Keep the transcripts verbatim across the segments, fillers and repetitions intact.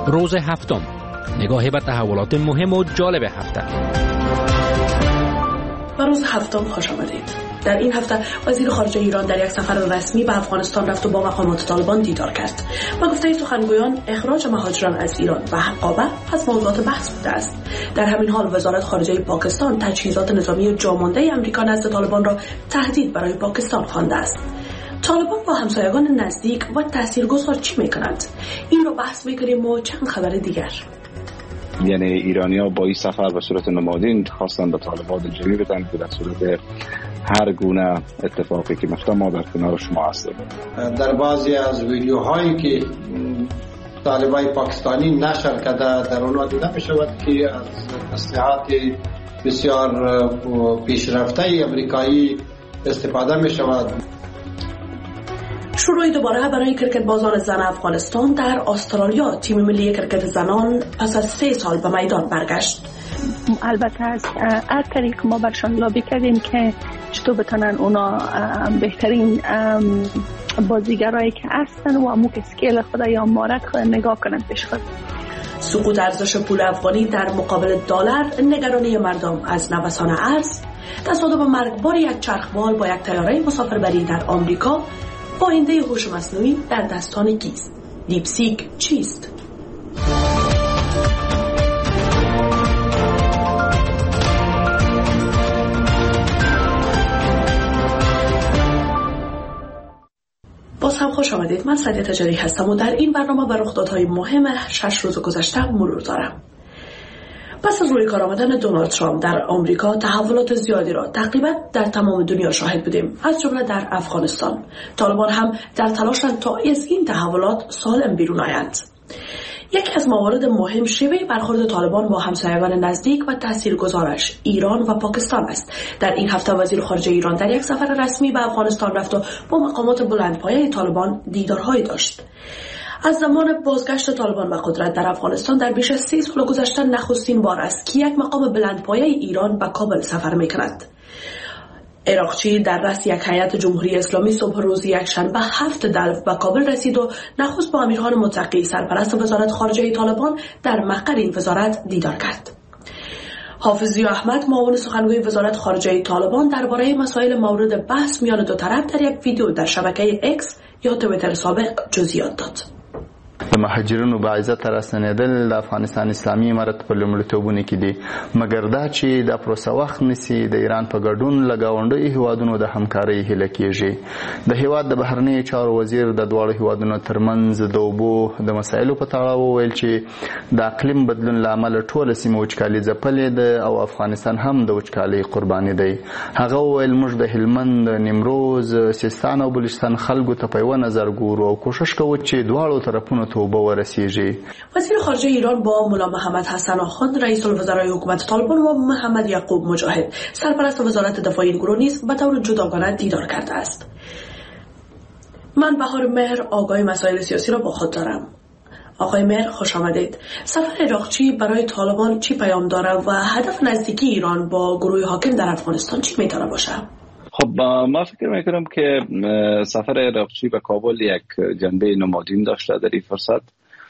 روز هفتم، نگاهی به تحولات مهم و جالب هفته. به روز هفتم خوش آمدید. در این هفته وزیر خارجه ایران در یک سفر رسمی به افغانستان رفت و با مقامات طالبان دیدار کرد. با گفته سخنگویان اخراج مهاجران از ایران و حقابه از موضوعات بحث بوده است. در همین حال وزارت خارجه پاکستان تجهیزات نظامی جامانده امریکا نزد طالبان را تهدید برای پاکستان خوانده است. طالبان با همسایگان نزدیک و تاثیرگذار چی میکنند؟ این رو بحث میکنیم و چند خبر دیگر. یعنی ایرانی‌ها با این سفر به صورت نمادین خواستن به طالبان دلجویی بدن که در صورت هر گونه اتفاقی که میفته ما در کنار شما هستیم. در بعضی از ویدیوهایی که طالبای پاکستانی نشر کرده در اونها دیده میشود که از تسلیحات بسیار پیشرفته امریکایی استفاده میشود. شروع دوباره برای کرکت بازان زن افغانستان در استرالیا. تیم ملی کرکت زنان پس از سه سال به میدان برگشت. البته از هر طریق ما برشان لابی کردیم که چطور بتونن اونا بهترین بازیگرایی که هستن و امو که سکیل خود یا مهارت خود نگاه کنن پیش خود. سقوط ارزش پول افغانی در مقابل دلار، نگرانی مردم از نوسان ارز، تصادم مرگبار یک چرخبال با یک طیاره مسافربری در آمریکا، آینده هوش مصنوعی در دستان کیست؟ دیپسیک چیست؟ باز هم خوش آمدید. من سعدیه تجاری هستم و در این برنامه بر رخدادهای مهم شش روز گذشته مرور دارم. پس از روی کار آمدن دونالد ترامپ در آمریکا تحولات زیادی را تقریبا در تمام دنیا شاهد بودیم، از جمله در افغانستان. طالبان هم در تلاشند تا از این تحولات سالم بیرون آیند. یکی از موارد مهم شیوه برخورد طالبان با همسایگان نزدیک و تاثیرگذارش ایران و پاکستان است. در این هفته وزیر خارجه ایران در یک سفر رسمی به افغانستان رفت و با مقامات بلندپایه طالبان دیدارهایی داشت. از زمان بازگشت طالبان به قدرت در افغانستان در بیش از سی سال گذشته نخستین بار است که یک مقام بلندپایه ایران به کابل سفر می‌کند. عراقچی در رأس یک هیئت جمهوری اسلامی صبح روز یکشنبه هفت دلو به کابل رسید و نخست با امیرخان متقی سرپرست وزارت خارجه طالبان در مقر این وزارت دیدار کرد. حافظ ضیا احمد معاون سخنگوی وزارت خارجه طالبان درباره مسائل مورد بحث میان دو طرف در یک ویدیو در شبکه ایکس یا توییتر سابق جزئیات داد. د مهاجرینو با عزت راستنیدل د افغانستان اسلامي امارت په لومړیتوبونو کې دي، مګر دا چې دا پروسه وخت نیسي د ایران په ګډون له ګاونډیو هیوادونو د همکارۍ هیله کیږي. د هیواد د بهرنیو چارو وزیر د دواړو هیوادونو ترمنځ د اوبو د مسایلو په تړاو وویل چې د اقلیم بدلون له امله ټوله سیمه وچکالي ځپلې ده او افغانستان هم د وچکالۍ قرباني دی. هغه وویل موږ د هلمند، نیمروز، سیستان او بلوچستان خلکو ته په یوه نظر ګورو او کوشش کوو چې دواړو طرفونو توبه ورسیږي. وزیر خارجه ایران با ملا محمد حسن آخوند رئیس الوزرای حکومت طالبان و محمد یعقوب مجاهد سرپرست وزارت دفاع این گروه نیز به طور جداگانه دیدار کرده است. من بهار مهر آگاهی مسائل سیاسی را با خود دارم. آقای مهر خوش آمدید. سفر عراقچی برای طالبان چی پیام داره و هدف نزدیکی ایران با گروه حاکم در افغانستان چی میتونه باشه؟ خب ما فکر میکنم که سفر عراقچی به کابل یک جنبه نمادین داشته. در این فرصت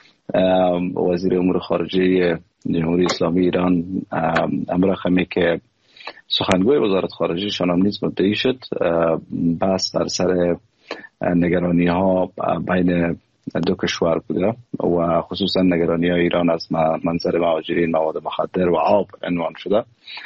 وزیر امور خارجه جمهوری اسلامی ایران امیر خمی که سخنگوی وزارت خارجه شان نیز مدعی شد، بحث بر سر نگرانی ها بین دو کشور بوده و خصوصا نگرانی های ایران از منظر مهاجرین مواد مخدر و آب عنوان شده.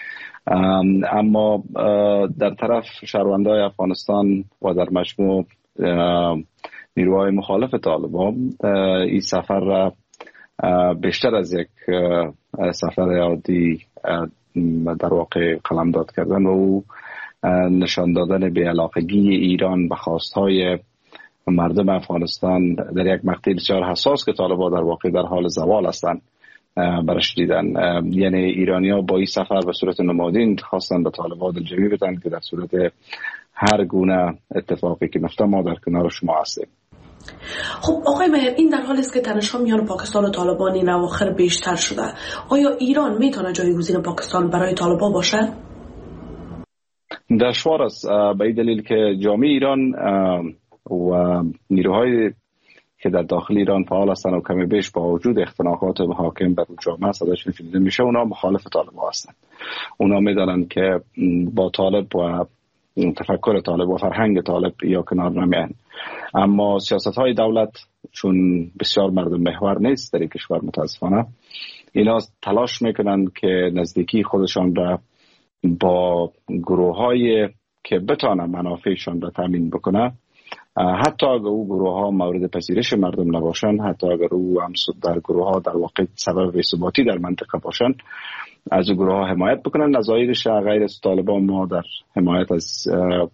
اما در طرف شهروندان افغانستان و در مجموع نیروهای مخالف طالبان این سفر را بیشتر از یک سفر عادی در واقع قلمداد کردن و او نشان دادن بی‌علاقگی ایران به خواستهای مردم افغانستان در یک مقطع بسیار حساس که طالبان در واقع در حال زوال هستند برش دیدن. یعنی ایرانی‌ها با این سفر به صورت نمادین خواستن به طالبان دلجویی بدن که در صورت هر گونه اتفاقی که میفته ما در کنار شما هستیم. خب آقای مهر، این در حالی است که تنش‌ها میان پاکستان و طالبان این اواخر بیشتر شده. آیا ایران میتونه جایگزین پاکستان برای طالبان باشه؟ دشوار است به این دلیل که جامعه ایران و نیروهای که در داخل ایران فعال هستند و کمی بیش با وجود اختناقات حاکم بر جامعه صداشون شنیده میشه، اونا مخالف طالبان هستند. اونا میدانند که با طالب و تفکر طالب و فرهنگ طالب یا کنار نمیان. اما سیاست های دولت چون بسیار مردم محور نیست در کشور متاسفانه، اینا تلاش میکنند که نزدیکی خودشان را با گروه های که بتانه منافعشان را تامین بکنه، حتی اگر او گروه ها مورد پذیرش مردم نباشند، حتی اگر او هم در گروه ها در واقع سبب بی‌ثباتی در منطقه باشند، از او گروه ها حمایت بکنن. نظایرش غیر از طالبان ما در حمایت از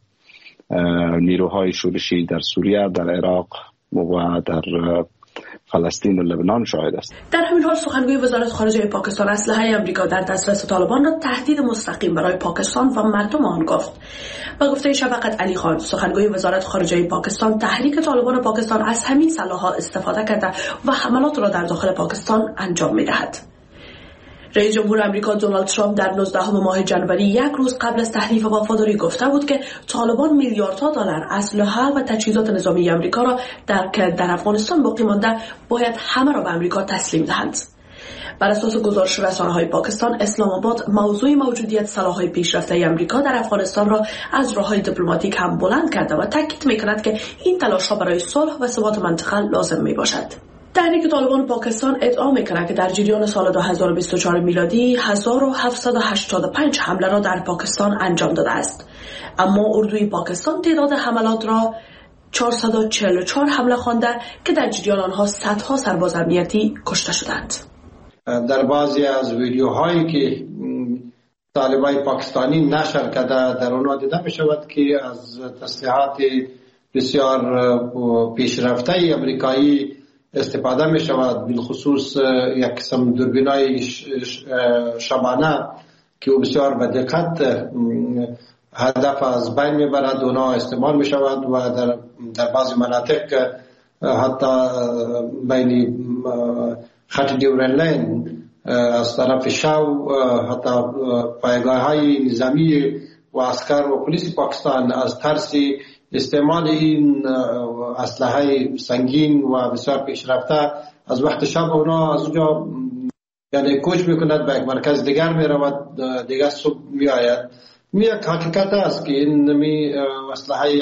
نیروهای شورشی در سوریه، در عراق و در فلسطین و لبنان شاهد است. در همین حال سخنگوی وزارت خارجه پاکستان اسلحه آمریکا در دسترس طالبان را تهدید مستقیم برای پاکستان و مردم آن گفت. با گفته شفقت علی خان، سخنگوی وزارت خارجه پاکستان، تحریک طالبان پاکستان از همین سلاح‌ها استفاده کرده و حملات را در داخل پاکستان انجام می‌دهد. رئیس جمهور آمریکا دونالد ترامپ در نوزدهم ماه جنوری، یک روز قبل از تحریف وفاداری، گفته بود که طالبان میلیاردها دلار اسلحه و تجهیزات نظامی آمریکا را در که در افغانستان باقی مانده باید همه را به آمریکا تسلیم دهند. بر اساس گزارش رسانه‌های پاکستان، اسلام آباد موضوع موجودیت سلاح‌های پیشرفته آمریکا در افغانستان را از راه‌های دیپلماتیک هم بلند کرده و تاکید می‌کند که این تلاش‌ها برای صلح و ثبات منطقه لازم می‌باشد. تحریک طالبان پاکستان ادعا می‌کند که در جریان سال دو هزار و بیست و چهار میلادی هزار و هفتصد و هشتاد و پنج حمله را در پاکستان انجام داده است، اما اردوی پاکستان تعداد حملات را چهارصد و چهل و چهار حمله خوانده که در جریان آنها صدها سرباز امنیتی کشته شدند. در بعضی از ویدیوهایی که طالبای پاکستانی نشر کرده، در آنها دیده می‌شود که از تسلیحات بسیار پیشرفته آمریکایی استفاده می شود، بالخصوص یک قسم دوربینای شبانه که بسیار به دقت هدف از بین می برد، اونا استعمال می شود و در, در بعضی مناطق حتی بین خط دیورن لین از طرف شو حتی پایگاه های نظامی و عسکر و پلیس پاکستان از ترس استعمال این اسلحه سنگین و بسیار پیشرفته از وقت شب اونا از اونجا یعنی کوچ میکند به یک مرکز دیگر میرود، دیگر صبح میآید. می یک حقیقت است که این می اسلحه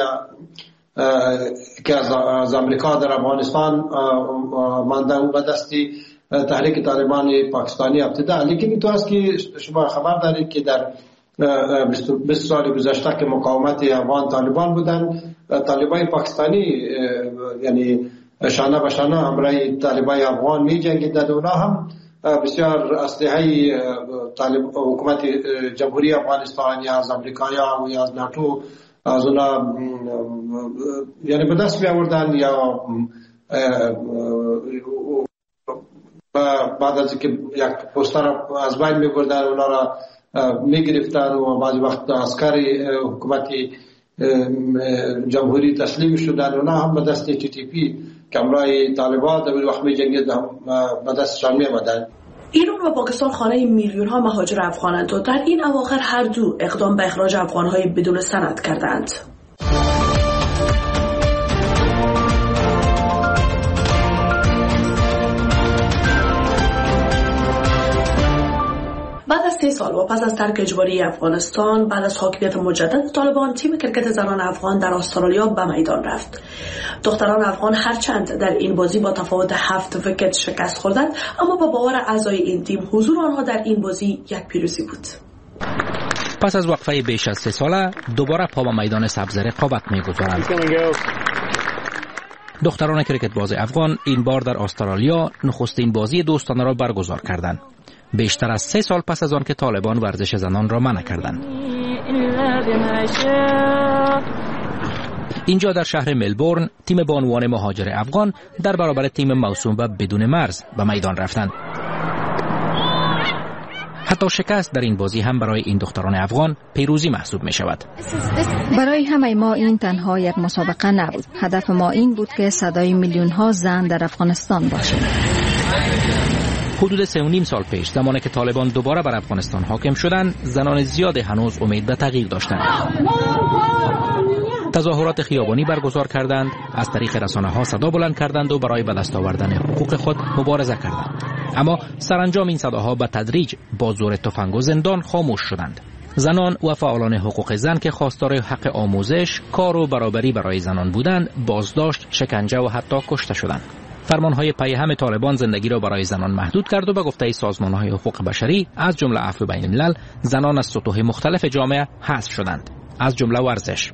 که از امریکا در افغانستان مانده و به دستی تحریک طالبان پاکستانی ابتدا، لیکن اینطور است که شما خبر دارید که در بیست سال گذشته که مقاومت افغان طالبان بودن، طالبان پاکستانی یعنی شانه به شانه همراه طالبان افغان می جنگیدند. اونا هم بسیار اسلحه طالب حکومت جمهوری افغانستان یا از امریکا یا از ناتو از اونا یعنی به دست می آوردن یا بعد از اینکه یک پوستر از بین می بردن اونا را می گرفتن و بعضی وقت عسکر حکومت جمهوری تسلیم شدن. اونا هم به دست تی تی پی که همراه طالبان در وقت می جنگید به دستشان می آمدن. ایران و پاکستان خانه میلیون ها مهاجر افغانند و در این اواخر هر دو اقدام به اخراج افغان‌های بدون سند کردند. بعد از سه سال و پس از ترک اجباری افغانستان، بعد از حاکمیت مجدد طالبان، تیم کرکت زنان افغان در استرالیا به میدان رفت. دختران افغان هرچند در این بازی با تفاوت هفت ویکت شکست خوردند، اما با باور اعضای این تیم حضور آنها در این بازی یک پیروزی بود. پس از وقفه بیش از سه ساله دوباره پا به میدان سبز رقابت می‌گذارند. دختران کرکت باز افغان این بار در استرالیا نخستین بازی دوستانه را برگزار کردند. بیشتر از سه سال پس از آن که طالبان ورزش زنان را منع کردند. اینجا در شهر ملبورن تیم بانوان مهاجر افغان در برابر تیم موسوم به بدون مرز به میدان رفتند. حتی شکست در این بازی هم برای این دختران افغان پیروزی محسوب می شود. برای همه ما این تنها یک مسابقه نبود. هدف ما این بود که صدای میلیون ها زن در افغانستان باشد. حدود سه و نیم سال پیش، زمانی که طالبان دوباره بر افغانستان حاکم شدند، زنان زیاد هنوز امید به تغییر داشتند. تظاهرات خیابانی برگزار کردند، از طریق رسانه‌ها صدا بلند کردند و برای به دست آوردن حقوق خود مبارزه کردند. اما سرانجام این صداها به تدریج با زور تفنگ و زندان خاموش شدند. زنان و فعالان حقوق زن که خواستار حق آموزش، کار و برابری برای زنان بودند، بازداشت، شکنجه و حتی کشته شدند. فرمانهای پیهم طالبان زندگی را برای زنان محدود کرد و به گفته سازمان‌های حقوق بشری از جمله عفو بین الملل، زنان از سطوح مختلف جامعه حذف شدند، از جمله ورزش.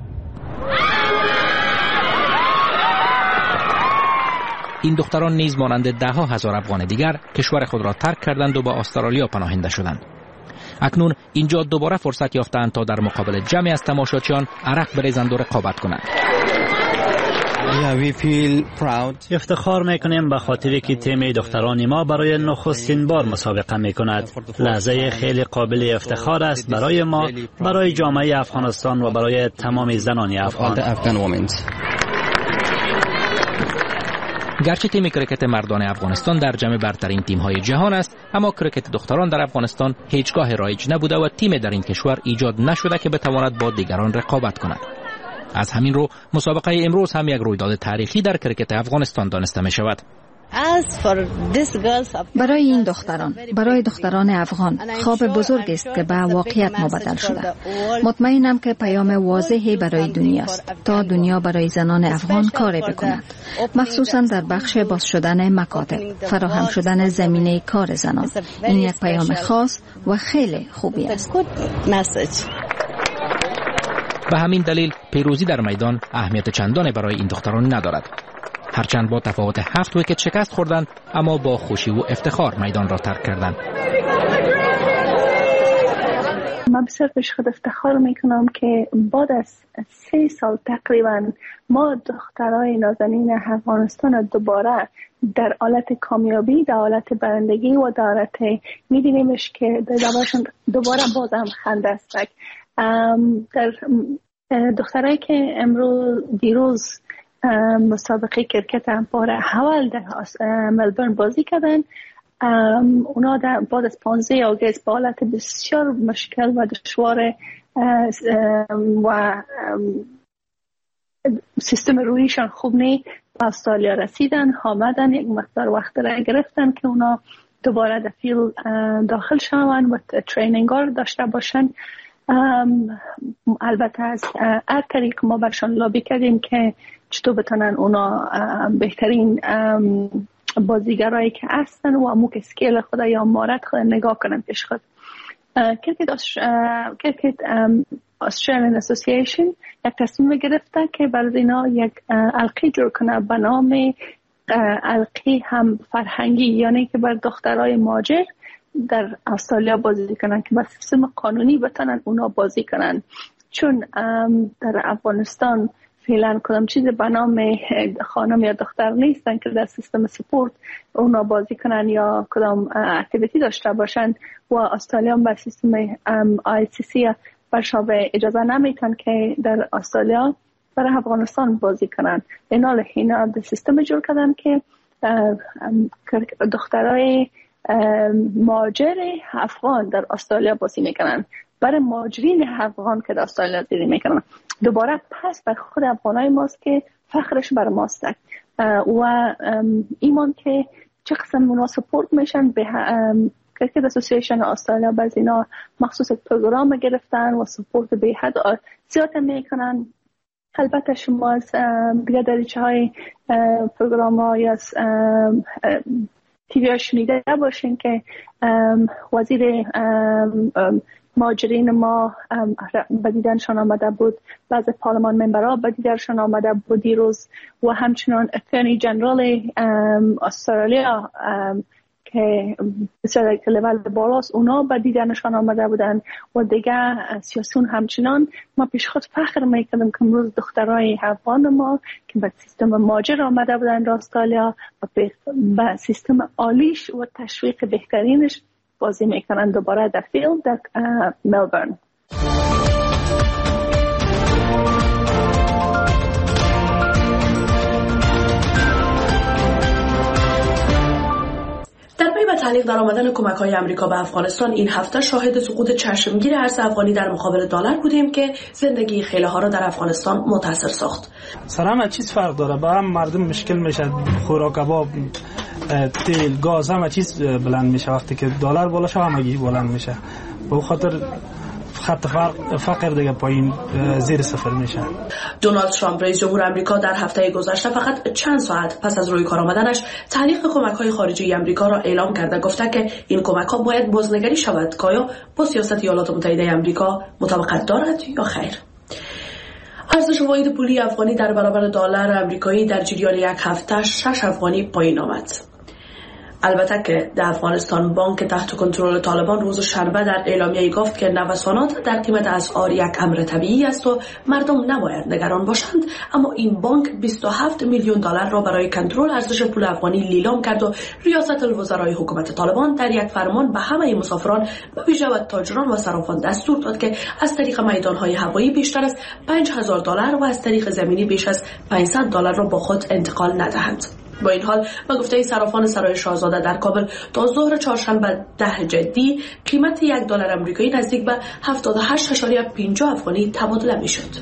این دختران نیز مانند ده ها هزار افغان دیگر کشور خود را ترک کردند و به استرالیا پناهنده شدند. اکنون اینجا دوباره فرصت یافتند تا در مقابل جمعی از تماشاچیان عرق بریزند و رقابت کنند. افتخار میکنیم به خاطری که تیم دختران ما برای نخستین بار مسابقه میکند. لحظه خیلی قابل افتخار است برای ما، برای جامعه افغانستان و برای تمام زنان افغان. گرچه تیم کرکت مردان افغانستان در جمع برترین تیم‌های جهان است، اما کرکت دختران در افغانستان هیچگاه رایج نبوده و تیم در این کشور ایجاد نشده که بتواند با دیگران رقابت کند. از همین رو مسابقه امروز هم یک رویداد تاریخی در کرکت افغانستان دانسته می شود. برای این دختران، برای دختران افغان، خواب بزرگ است که به واقعیت مبدل شده. مطمئنم که پیام واضحی برای دنیا است تا دنیا برای زنان افغان کاری بکند، مخصوصا در بخش باز شدن مکاتب، فراهم شدن زمینه کار زنان. این یک پیام خاص و خیلی خوبی است. به همین دلیل پیروزی در میدان اهمیت چندانی برای این دختران ندارد. هرچند با تفاوت هفت ویکت شکست خوردند، اما با خوشی و افتخار میدان را ترک کردند. من بسیار پیش خود افتخار میکنم که بعد از سه سال تقریبا ما دخترای نازنین افغانستان دوباره در حالت کامیابی، در حالت برندگی و در حالت میدینیمش که دوباره باز هم خنده است. در دخترایی که امروز دیروز مسابقه کرکت هم بار اول در ملبورن بازی کردن، اونا در بعد از پانزده آگوست با حالت بسیار مشکل و دشوار و سیستم رویشان خوب نی به استرالیا رسیدن، آمدن، یک مقدار وقت را گرفتن که اونا دوباره در فیلد داخل شوند و ترینینگ ها داشته باشن. البته از هر طریق ما برشان لابی کردیم که چطور بتونن اونا بهترین بازیگرایی که هستن و اموک اسکیل خود یا مهارت خود نگاه کنن پیش خود. کرکت استرالیان اسوسییشن یک تصمیم گرفته که برای اینا یک حلقه جور کنه به نام حلقه هم فرهنگی، یعنی که بر دخترای مهاجر در استرالیا بازی کنن که با سیستم قانونی بتونن اونا بازی کنن، چون در افغانستان فعلا کدام چیز به نام خانم یا دختر نیستن که در سیستم سپورت اونا بازی کنن یا کدام اکتیویتی داشته باشن و استرالیا با سیستم آی سی سی برشان اجازه نمیتن که در استرالیا برای افغانستان بازی کنن. اینا اینا در سیستم جور کردن که دخترای مهاجر افغان در استرالیا بازی میکنن، برای مهاجرین افغان که در استرالیا زندگی میکنن. دوباره پس بر خود افغانای ماست که فخرش بر ماست و ایمان که چه قسم اونا سپورت میشن به کرکت اسوسییشن استرالیا. باز اینا مخصوص پروگرام گرفتن و سپورت به حد زیاد میکنن. البته شما از دیگه دریچه های پروگرام های از تیوی ها شنیده باشین که وزیر مهاجرین ما به دیدنشان آمده بود، بعض پارلمان ممبرها به دیدنشان آمده بود دیروز و همچنان اترنی جنرال استرالیا که بسیار یک لیول بالاست اونا به دیدنشان آمده بودن و دیگه سیاسیون همچنان. ما پیش خود فخر میکنیم که امروز دخترای افغان ما که به سیستم مهاجر آمده بودن در استرالیا و به سیستم عالیش و تشویق بهترینش بازی میکنن دوباره در فیلد در ملبورن. تعلیق در آمدن کمک‌های آمریکا به افغانستان این هفته شاهد سقوط چشمگیر ارز افغانی در مقابل دلار بودیم که زندگی خیلی ها را در افغانستان متاثر ساخت. سر همه چیز فرق داره، به هم مردم مشکل میشه، خوراک، کباب، تیل، گاز، همه چیز بلند میشه. وقتی که دلار بالا شه همگی بلند میشه. به خاطر خط فقر دیگه پایین زیر صفر میشه. دونالد ترامپ رئیس جمهور آمریکا در هفته گذشته فقط چند ساعت پس از روی کار آمدنش تعلیق کمک‌های خارجی آمریکا را اعلام کرده، گفته که این کمک‌ها باید بازنگری شود که آیا با سیاست ایالات متحده آمریکا مطابقت دارد یا خیر. ارزش واحد پولی افغانی در برابر دلار آمریکایی در جریان یک هفته شش افغانی پایین آمد. البته که در افغانستان بانک تحت کنترل طالبان روز شنبه در اعلامیه گفت که نوسانات در قیمت اسعار یک امر طبیعی است و مردم نباید نگران باشند، اما این بانک بیست و هفت میلیون دلار را برای کنترل ارزش پول افغانی لیلام کرد و ریاست الوزرای حکومت طالبان در یک فرمان به همه مسافران به ویژه و تاجران و صرافان دستور داد که از طریق میدانهای هوایی بیشتر از پنج هزار دلار و از طریق زمینی بیش از پانصد دلار را با خود انتقال ندهند. با این حال به گفته صرافان سرای شاهزاده در کابل تا ظهر چهارشنبه ده جدی قیمت یک دلار آمریکایی نزدیک به هفتاد و هشت و پنجاه افغانی تبادله میشد.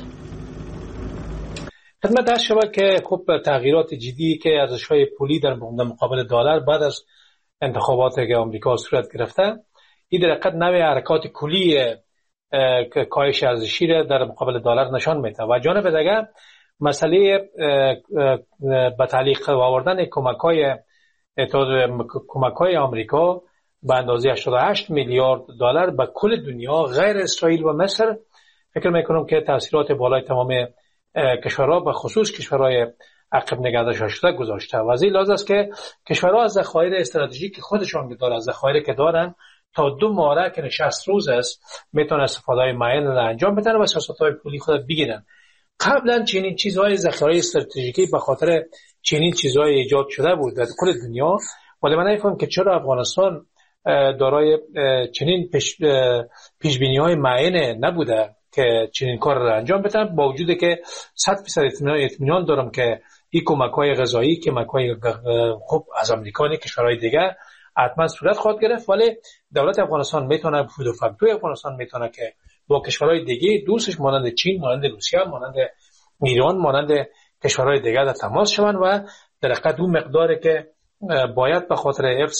خدمت عرض شود که خب تغییرات جدی که ارزش‌های پولی در مقابل دلار بعد از انتخابات که آمریکا صورت گرفته، این در حقیقت نوع حرکات کلی کاهش ارزشی را در مقابل دلار نشان میده و جانب دیگر مسئله به تعلیق آوردن کمک‌های کمک‌های آمریکا به اندازه هشتاد و هشت میلیارد دلار به کل دنیا غیر اسرائیل و مصر، فکر میکنم که تاثیرات بالای تمام کشورها به خصوص کشورهای عقب نگه شده گذاشته و از این لحاظ است که کشورها از ذخایر استراتژیک خودشان دارن، از ذخایر که دارن تا دو ماه که شصت روز است میتونن استفاده معین را انجام بدن و سیاست‌های پولی خود بگیرن. قبلا چنین چیزهای ذخایر استراتژیکی به خاطر چنین چیزهای ایجاد شده بود در کل دنیا، ولی من نمی‌فهمم که چرا افغانستان دارای چنین پیش پیش‌بینی‌های معین نبوده که چنین کار را انجام بدن، با وجودی که صد درصد اطمینان دارم که این کمک‌های غذایی، کمک‌های خوب از امریکا و کشورهای دیگه حتما صورت خواهد گرفت، ولی دولت افغانستان میتونه فود و فاکتور افغانستان میتونه که با کشورهای دیگه دوستش مانند چین، مانند روسیه، مانند ایران، مانند کشورهای دیگه در تماس شوند و در حقیقت اون مقداری که باید به خاطر حفظ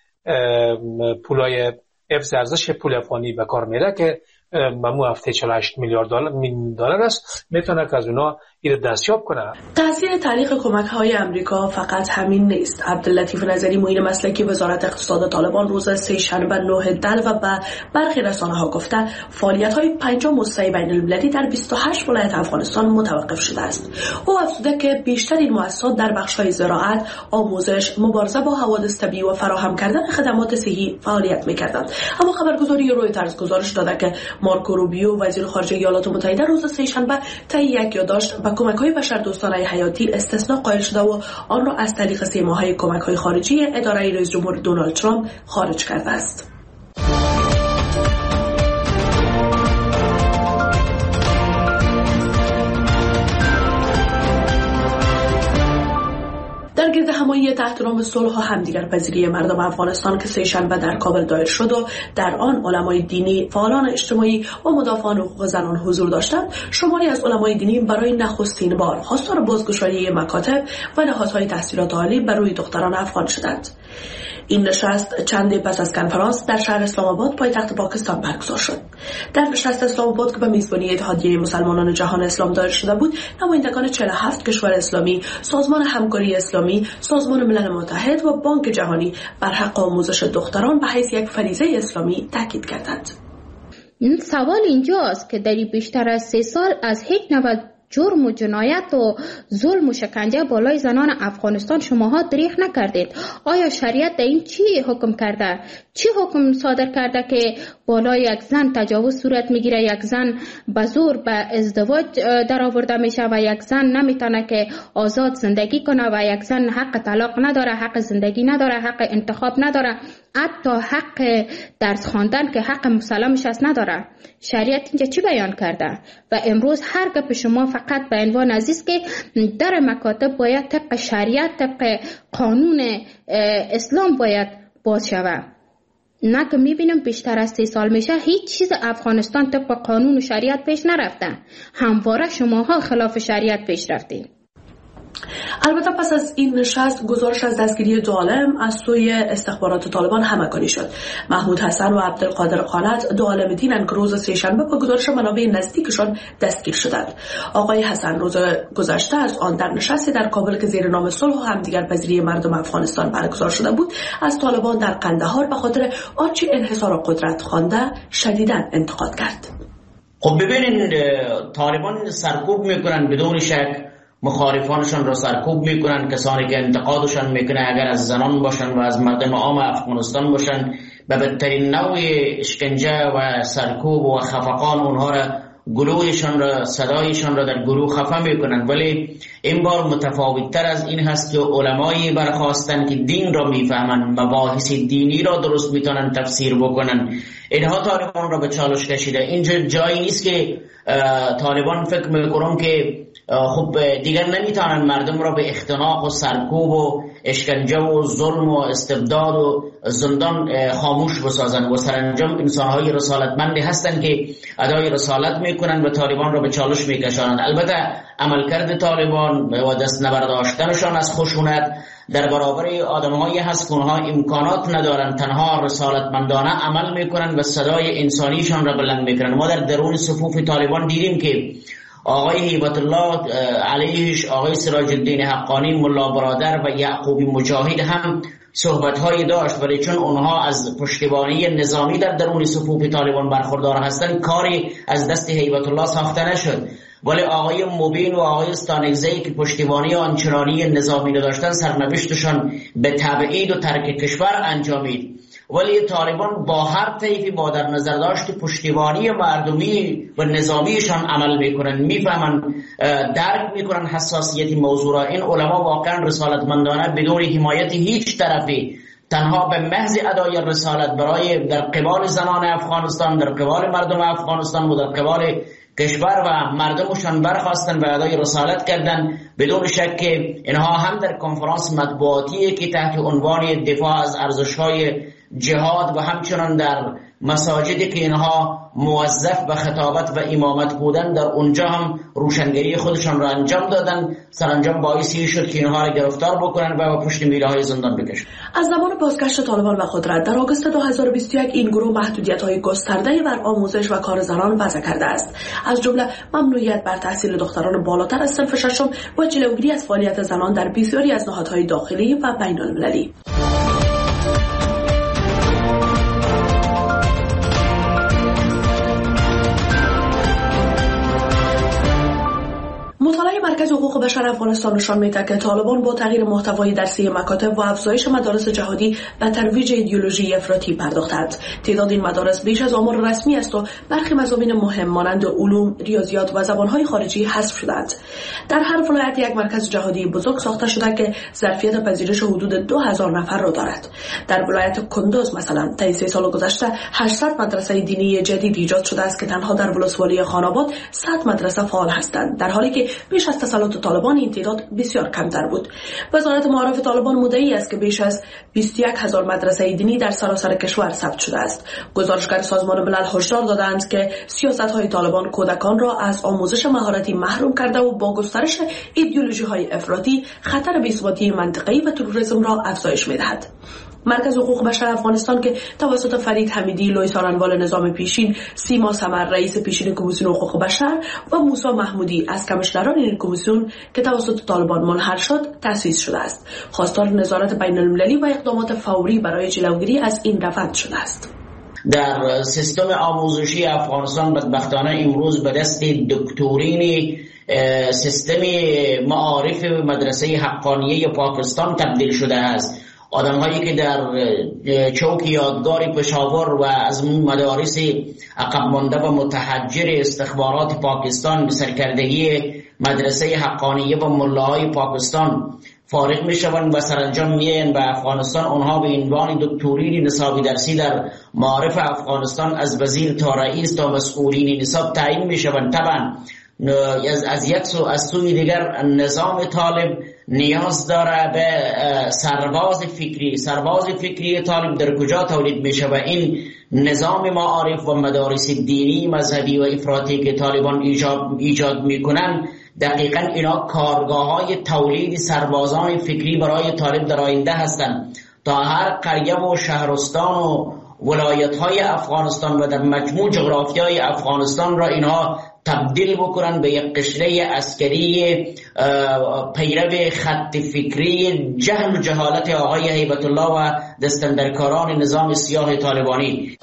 پولای حفظ ارزش پول افغانی به کار میره که ممو هفته چهل و هشت میلیارد دلار است، میتونه که از اونا این دستیاب کنه. تاثیر تعلیق کمک‌های آمریکا فقط همین نیست. عبداللطیف نظری معین مسلکی وزارت اقتصاد طالبان روز سه شنبه نه دل و به برخی رسانه‌ها گفته فعالیت‌های پنجم مستوی بین‌المللی در بیست و هشت ولایت افغانستان متوقف شده است. او افزوده که بیشتر این مؤسسات در بخش‌های زراعت، آموزش، مبارزه با حوادث طبیعی و فراهم کردن خدمات صحی فعالیت می‌کردند. اما خبرگزاری رویترز گزارش داده که مارکو روبیو وزیر خارجه ایالات متحده روز سه شنبه طی یک یادداشت به کمک‌های بشردوستانه حیاتی استثناء قائل شده و آن را از طریق سه ماهه کمک‌های خارجی اداره رئیس جمهور دونالد ترامپ خارج کرده است. در گرد همایی تحت نام صلح و همدیگر پذیری مردم افغانستان که سه شنبه در کابل دایر شد و در آن علمای دینی، فعالان اجتماعی و مدافعان حقوق زنان حضور داشتند، شماری از علمای دینی برای نخستین بار خواستار بازگشایی مکاتب و نهادهای تحصیلات عالی بر روی دختران افغان شدند. این نشست چندی پس از کنفرانس در شهر اسلام آباد پایتخت پاکستان برگزار شد. در نشست اسلام آباد که به میزبانی اتحادیه مسلمانان جهان اسلام دایر شده بود، نمایندگان چهل و هفت کشور اسلامی، سازمان همکاری اسلامی، سازمان ملل متحد و بانک جهانی بر حق آموزش دختران به حیث یک فریضه اسلامی تاکید کردند. سوال اینجاست که در بیشتر از سه سال از هیچ نوع جرم و جنایت و ظلم و شکنجه بالای زنان افغانستان شماها دریغ نکردید. آیا شریعت در این چی حکم کرده؟ چی حکم صادر کرده که بالای یک زن تجاوز صورت میگیره، یک زن به زور به ازدواج در آورده میشه و یک زن نمیتونه که آزاد زندگی کنه و یک زن حق طلاق نداره، حق زندگی نداره، حق انتخاب نداره، حتی حق درس خواندن که حق مسلمش است نداره. شریعت اینجا چی بیان کرده؟ و امروز هر گپ شما فقط به عنوان عزیز که در مکاتب باید طبق شریعت، طبق قانون اسلام باید باز شود. نه که میبینیم بیشتر از سی سال میشه هیچ چیز افغانستان طبق قانون و شریعت پیش نرفته. همواره شماها خلاف شریعت پیش رفتید. البته پس از این نشست گزارش از دستگیری دو عالم از سوی استخبارات طالبان همگانی شد. محمود حسن و عبدالقادر قانت دو عالم دیدند که روز سه‌شنبه با گزارش منابع نزدیکشان دستگیر شدند. آقای حسن روز گذشته از آن در نشستی در کابل که زیر نام صلح و همدیگرپذیری مردم افغانستان برگزار شده بود از طالبان در قندهار به خاطر آنچه انحصار قدرت خوانده شدیداً انتقاد کرد. خب ببینید طالبان سرکوب میکنن، بدون شک مخالفانشان را سرکوب میکنن. کسانی که انتقادشان میکنه اگر از زنان باشن و از مردم عام افغانستان باشن به بدترین نوع اشکنجه و سرکوب و خفقان اونها را گلویشان را صدایشان را در گروه خفه میکنن. ولی این بار متفاوت تر از این هست که علمایی برخواستن که دین را میفهمن، مباحث دینی را درست میتونن تفسیر بکنن. اینها طالبان را به چالش کشیده. اینجا جایی نیست که طالبان فکر میکنن که خب دیگر نمیتونن مردم را به اختناق و سرکوب و اشکنجه و ظلم و استبداد و زندان خاموش بسازن و سرانجام انسانهای رسالتمندی هستند که ادای رسالت میکنن و طالبان را به چالش میکشانند. البته عملکرد طالبان و دست نبرداشتنشان از خشونت در برابر آدم‌هایی هست که اونها امکانات ندارن، تنها رسالتمندانه عمل میکنن و صدای انسانیشان را بلند میکنن. ما در درون صفوف طالبان دیدیم که آقای هیبت الله علیهش، آقای سراج الدین حقانی، ملا برادر و یعقوب مجاهد هم صحبت‌هایی داشت، ولی چون اونها از پشتیبانی نظامی در درون صفوف طالبان برخوردار هستند کاری از دست هیبت الله ساخته نشد. ولی آقای مبین و آقای استانگزی که پشتیبانی آنچنانی نظامی نداشتن سرنوشتشان به تبعید و ترک کشور انجامید. ولی طالبان با هر طیفی با در نظر داشت پشتیبانی مردمی و نظامیشان عمل میکنن، میفهمن، درک میکنن حساسیت موضوع را. این علما واقعا رسالتمندانه بدون حمایت هیچ طرفی تنها به محض ادای رسالت برای در قبال زنان افغانستان، در قبال مردم افغانستان و در قبال کشور و مردمشان برخواستن و ادای رسالت کردن. بدون شک که اینها هم در کنفرانس مطبوعاتی که تحت عنوان دفاع از ارزش‌های جهاد و همچنان در مساجدی که اینها موظف به خطابت و امامت بودن در اونجا هم روشنگری خودشان را انجام دادن. سرانجام باعثی شد که اینها را گرفتار بکنن و به پشت میله های زندان بکشن. از زمان بازگشت طالبان به قدرت در آگوست دو هزار و بیست و یک این گروه محدودیت‌های گسترده‌ای بر آموزش و کار زنان وضع کرده است، از جمله ممنوعیت بر تحصیل دختران بالاتر از صنف ششم و جلوگیری از فعالیت زنان در بسیاری از نهادهای داخلی و بین‌المللی. مطالعه مرکز حقوق بشر افغانستان نشان می‌دهد که طالبان با تغییر محتوای درسی مکاتب و افزایش مدارس جهادی و ترویج ایدئولوژی افراطی پرداختند. تعداد این مدارس بیش از آمار رسمی است و برخی مضامین مهم مانند علوم، ریاضیات و زبان‌های خارجی حذف شدند. در هر ولایت یک مرکز جهادی بزرگ ساخته شده که ظرفیت پذیرش حدود دو هزار نفر را دارد. در ولایت کندوز مثلا طی سه سال گذشته هشتصد مدرسه دینی جدید ایجاد شده است که تنها در ولسوالی خاناباد صد مدرسه فعال هستند، در حالی که بیش از تسلط طالبان این تعداد بسیار کمتر بود. وزارت معارف طالبان مدعی است که بیش از بیست و یک هزار مدرسه دینی در سراسر کشور ثبت شده است. گزارشگر سازمان ملل هشدار دادند که سیاست‌های طالبان کودکان را از آموزش مهارتی محروم کرده و با گسترش ایدئولوژی‌های افراطی خطر بی‌ثباتی منطقه‌ای و تروریسم را افزایش می‌دهد. مرکز حقوق بشر افغانستان که توسط فرید حمیدی، لوی سارنوال نظام پیشین، سیما سمر رئیس پیشین کمیسیون حقوق بشر و موسی محمودی از کمیشنران این کمیسیون که توسط طالبان منحل شد تأسیس شده است، خواستار نظارت بین المللی و اقدامات فوری برای جلوگیری از این روند شده است. در سیستم آموزشی افغانستان بدبختانه امروز به دست دکترین سیستم معارف مدرسه حقانیه پاکستان تبدیل شده است. آدم هایی که در چوک یادگار پشاور و از مدارس عقب مانده و متحجر استخبارات پاکستان به سرکردگی مدرسه حقانیه و ملاهای پاکستان فارغ می شوند و سرانجام میان به افغانستان. اونها به عنوان دکترین نصابی درسی در معارف افغانستان از وزیر تا رئیس تا مسئولین نصاب تعیین می شوند. طبعا از از یک سو از سوی دیگر نظام طالب نیاز داره به سرباز فکری. سرباز فکری طالب در کجا تولید میشه؟ و این نظام معارف و مدارس دینی مذهبی و افراطی که طالبان ایجاد, ایجاد میکنن، دقیقا اینا کارگاه های تولید سربازان فکری برای طالب در آینده هستند تا هر قریه و شهرستان و ولایت های افغانستان و در مجموع جغرافی های افغانستان را اینها تبدیل بکنن به یک قشره عسکری پیرو خط فکری جهل و جهالت آقای هیبت الله و دستندرکاران نظام سیاه طالبانی.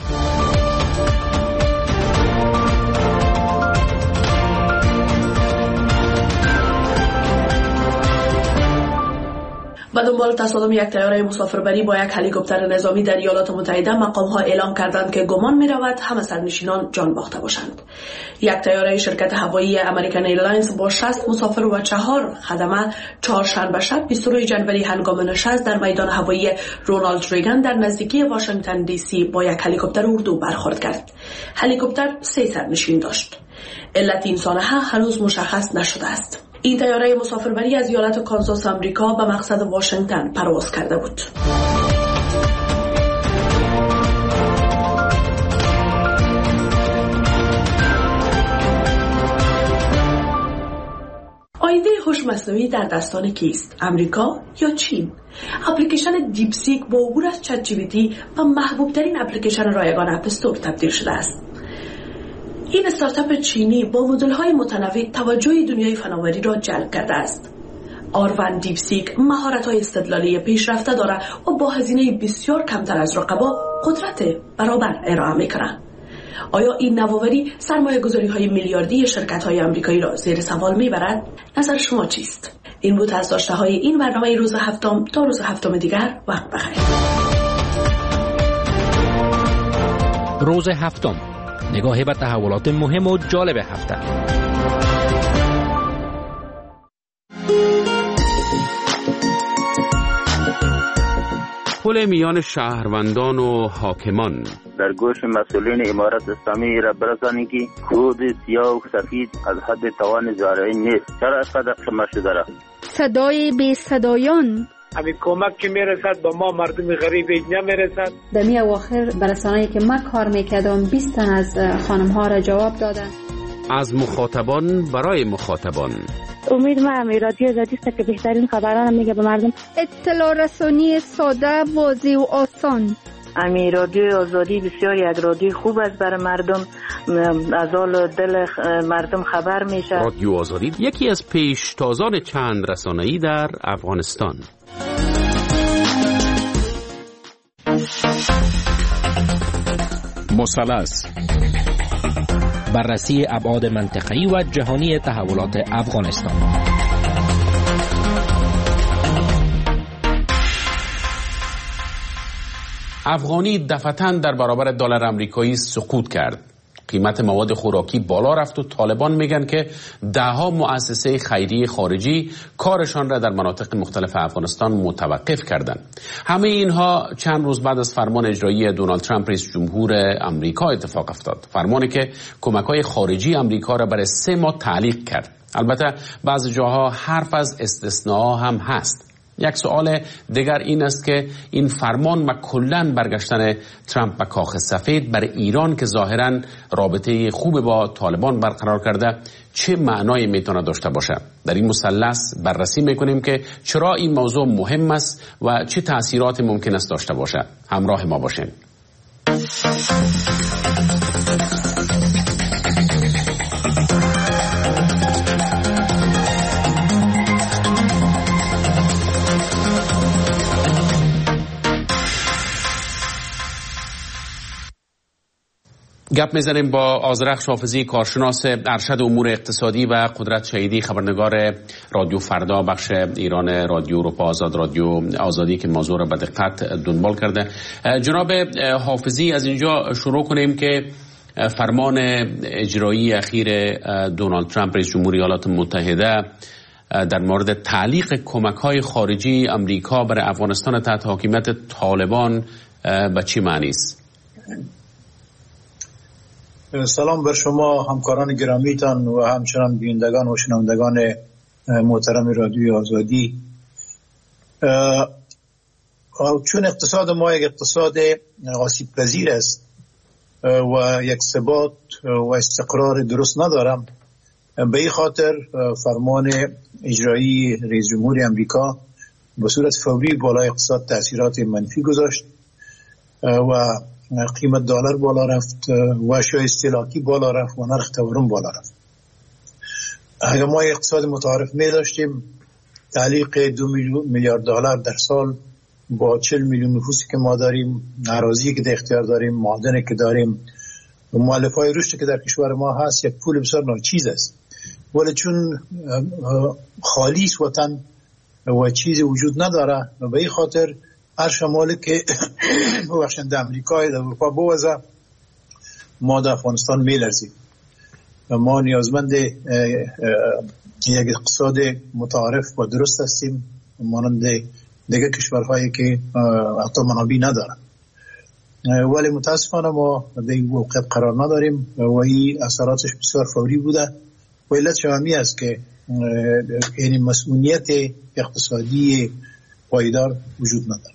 و دنبال تصادم یک طیاره مسافربری با یک هلیکوپتر نظامی در ایالات متحده، مقام‌ها اعلام کردند که گمان می‌رود همه سرنشینان جان باخته باشند. یک طیاره شرکت هوایی امریکن ایرلاینز با شصت مسافر و چهار خدمه چهارشنبه شب بیست و دو ژانویه هنگام نشست در میدان هوایی رونالد ریگان در نزدیکی واشنگتن دی سی با یک هلیکوپتر اردو برخورد کرد. هلیکوپتر سه سرنشین داشت. علت این سانحه هنوز مشخص نشده است. این طیاره مسافربری از ایالت کانزاس آمریکا به مقصد واشنگتن پرواز کرده بود. آینده هوش مصنوعی در دستان کیست؟ امریکا یا چین؟ اپلیکیشن دیپسیک با عبور از چت جی پی تی و محبوب ترین اپلیکیشن رایگان اپ استور تبدیل شده است. این استارتاپ چینی با مدل‌های متنوع توجه دنیای فناوری را جلب کرده است. آروان دیپسیک مهارت‌های استدلالی پیشرفته دارد و با هزینه بسیار کمتر از رقبا قدرت برابر ارائه می‌کند. آیا این نوآوری سرمایه‌گذاری‌های میلیاردی شرکت‌های آمریکایی را زیر سوال می‌برد؟ نظر شما چیست؟ این بود از داشته‌های این برنامه روز هفتم. تا روز هفتم دیگر وقت بخیر. روز هفتم، نگاهی به تحولات مهم و جالب هفته. پل میان شهروندان و حاکمان. در گوش مسئولین امارت اسلامی را برسانید که خود سیاه و سفید از حد توان زارعی نیست. چرا اینقدر شما شده را؟ صدای بی صدایان. همین کمک که میرسد با ما مردم غریب نمیرسد. در می اواخر برسانه‌ای که من کار میکردم بیست تن از خانم ها را جواب دادن. از مخاطبان برای مخاطبان. امید من رادیو آزادی است که بهترین خبران میگه به مردم. اطلاع رسانی ساده، واضح و آسان. امی رادیو آزادی بسیار یک رادیو خوب است برای مردم، از حال دل مردم خبر میشه. رادیو آزادی یکی از پیشتازان چند رسانه‌ای در افغانستان. مثلث، بررسی ابعاد منطقه‌ای و جهانی تحولات افغانستان. افغانی دفعتاً در برابر دلار آمریکایی سقوط کرد. قیمت مواد خوراکی بالا رفت و طالبان میگن که دهها مؤسسه خیریه خارجی کارشان را در مناطق مختلف افغانستان متوقف کردند. همه اینها چند روز بعد از فرمان اجرایی دونالد ترامپ رئیس جمهور آمریکا اتفاق افتاد. فرمانی که کمک‌های خارجی آمریکا را برای سه ماه تعلیق کرد. البته بعضی جاها حرف از استثناء هم هست. یک سوال دیگر این است که این فرمان و کلاً برگشتن ترامپ به کاخ سفید برای ایران که ظاهراً رابطه خوب با طالبان برقرار کرده چه معنایی میتونه داشته باشه؟ در این مثلث بررسی میکنیم که چرا این موضوع مهم است و چه تأثیراتی ممکن است داشته باشه. همراه ما باشین. گپ میزنیم با آذرخش حافظی، کارشناس ارشد امور اقتصادی و قدرت شهیدی، خبرنگار رادیو فردا بخش ایران رادیو اروپا آزاد، رادیو آزادی که موضوع را به دقت دنبال کرده. جناب حافظی، از اینجا شروع کنیم که فرمان اجرایی اخیر دونالد ترامپ رئیس جمهور ایالات متحده در مورد تعلیق کمک‌های خارجی آمریکا برای افغانستان تحت حاکمیت طالبان به چی معنی است؟ سلام بر شما همکاران گرامیتان و همچنان بینندگان و شنوندگان محترم رادیوی آزادی. چون اقتصاد ما یک اقتصاد آسیب پذیر است و یک ثبات و استقرار درست ندارم، به این خاطر فرمان اجرایی رئیس جمهور امریکا به صورت فوری بالای اقتصاد تاثیرات منفی گذاشت و قیمت دلار بالا رفت و اشیاء استهلاکی بالا رفت و نرخ تورم بالا رفت. اگر ما اقتصاد متعارف می داشتیم، تعلیق دو میلیارد دلار در سال با چهل میلیون نفوسی که ما داریم، اراضی که در اختیار داریم، معادنی که داریم و مؤلفه‌های رشد که در کشور ما هست، یک پول بسیار ناچیز است. ولی چون خالیس وطن و چیزی وجود نداره، به این خاطر هر شمالی که ببخشند امریکای در اروپا بوزه، ما در افغانستان میلرزیم. ما نیازمند یک اقتصاد متعارف و درست هستیم، مانند دیگه کشورهایی که حتی منابع ندارن. ولی متاسفانه ما در این موقع قرار نداریم و این اثراتش بسیار فوری بوده و علتش همی است که یعنی مسئولیت اقتصادی پایدار وجود نداره.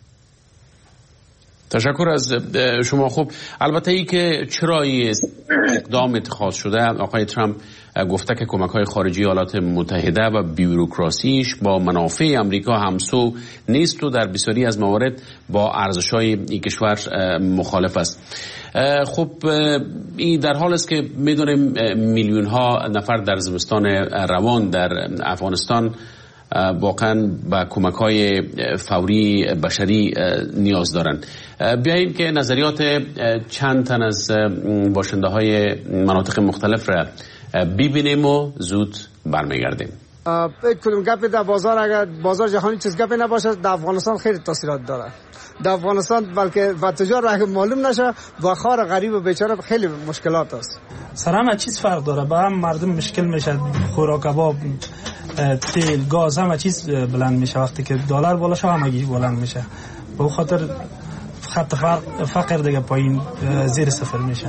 تشکر از شما. خوب، البته ای که چرا اقدام اتخاذ شده، آقای ترامپ گفته که کمک‌های خارجی ایالات متحده و بیوروکراسیش با منافع امریکا همسو نیست و در بسیاری از موارد با ارزش‌های این کشور مخالف است. خب این در حال است که می‌دونیم میلیون ها نفر در زمستان روان در افغانستان واقعا به کمک‌های فوری بشری نیاز دارند. بیاییم که نظریات چند تن از باشنده‌های مناطق مختلف را ببینیم و زود برمیگردیم. کدوم گپی در بازار، اگر بازار جهانی چیز گپی نباشه، در افغانستان خیلی تاثیرات داره. در افغانستان بلکه و تجار اگه معلوم نشه و خار غریب و بیچاره خیلی مشکلات است. سر همه چیز فرق داره، به هم مردم مشکل میشه، خوراک کباب، تیل، گاز، همه چیز بلند میشه. وقتی که دلار بالا شه همگی بلند میشه. به خاطر خط فقر دیگه پایین زیر صفر میشه.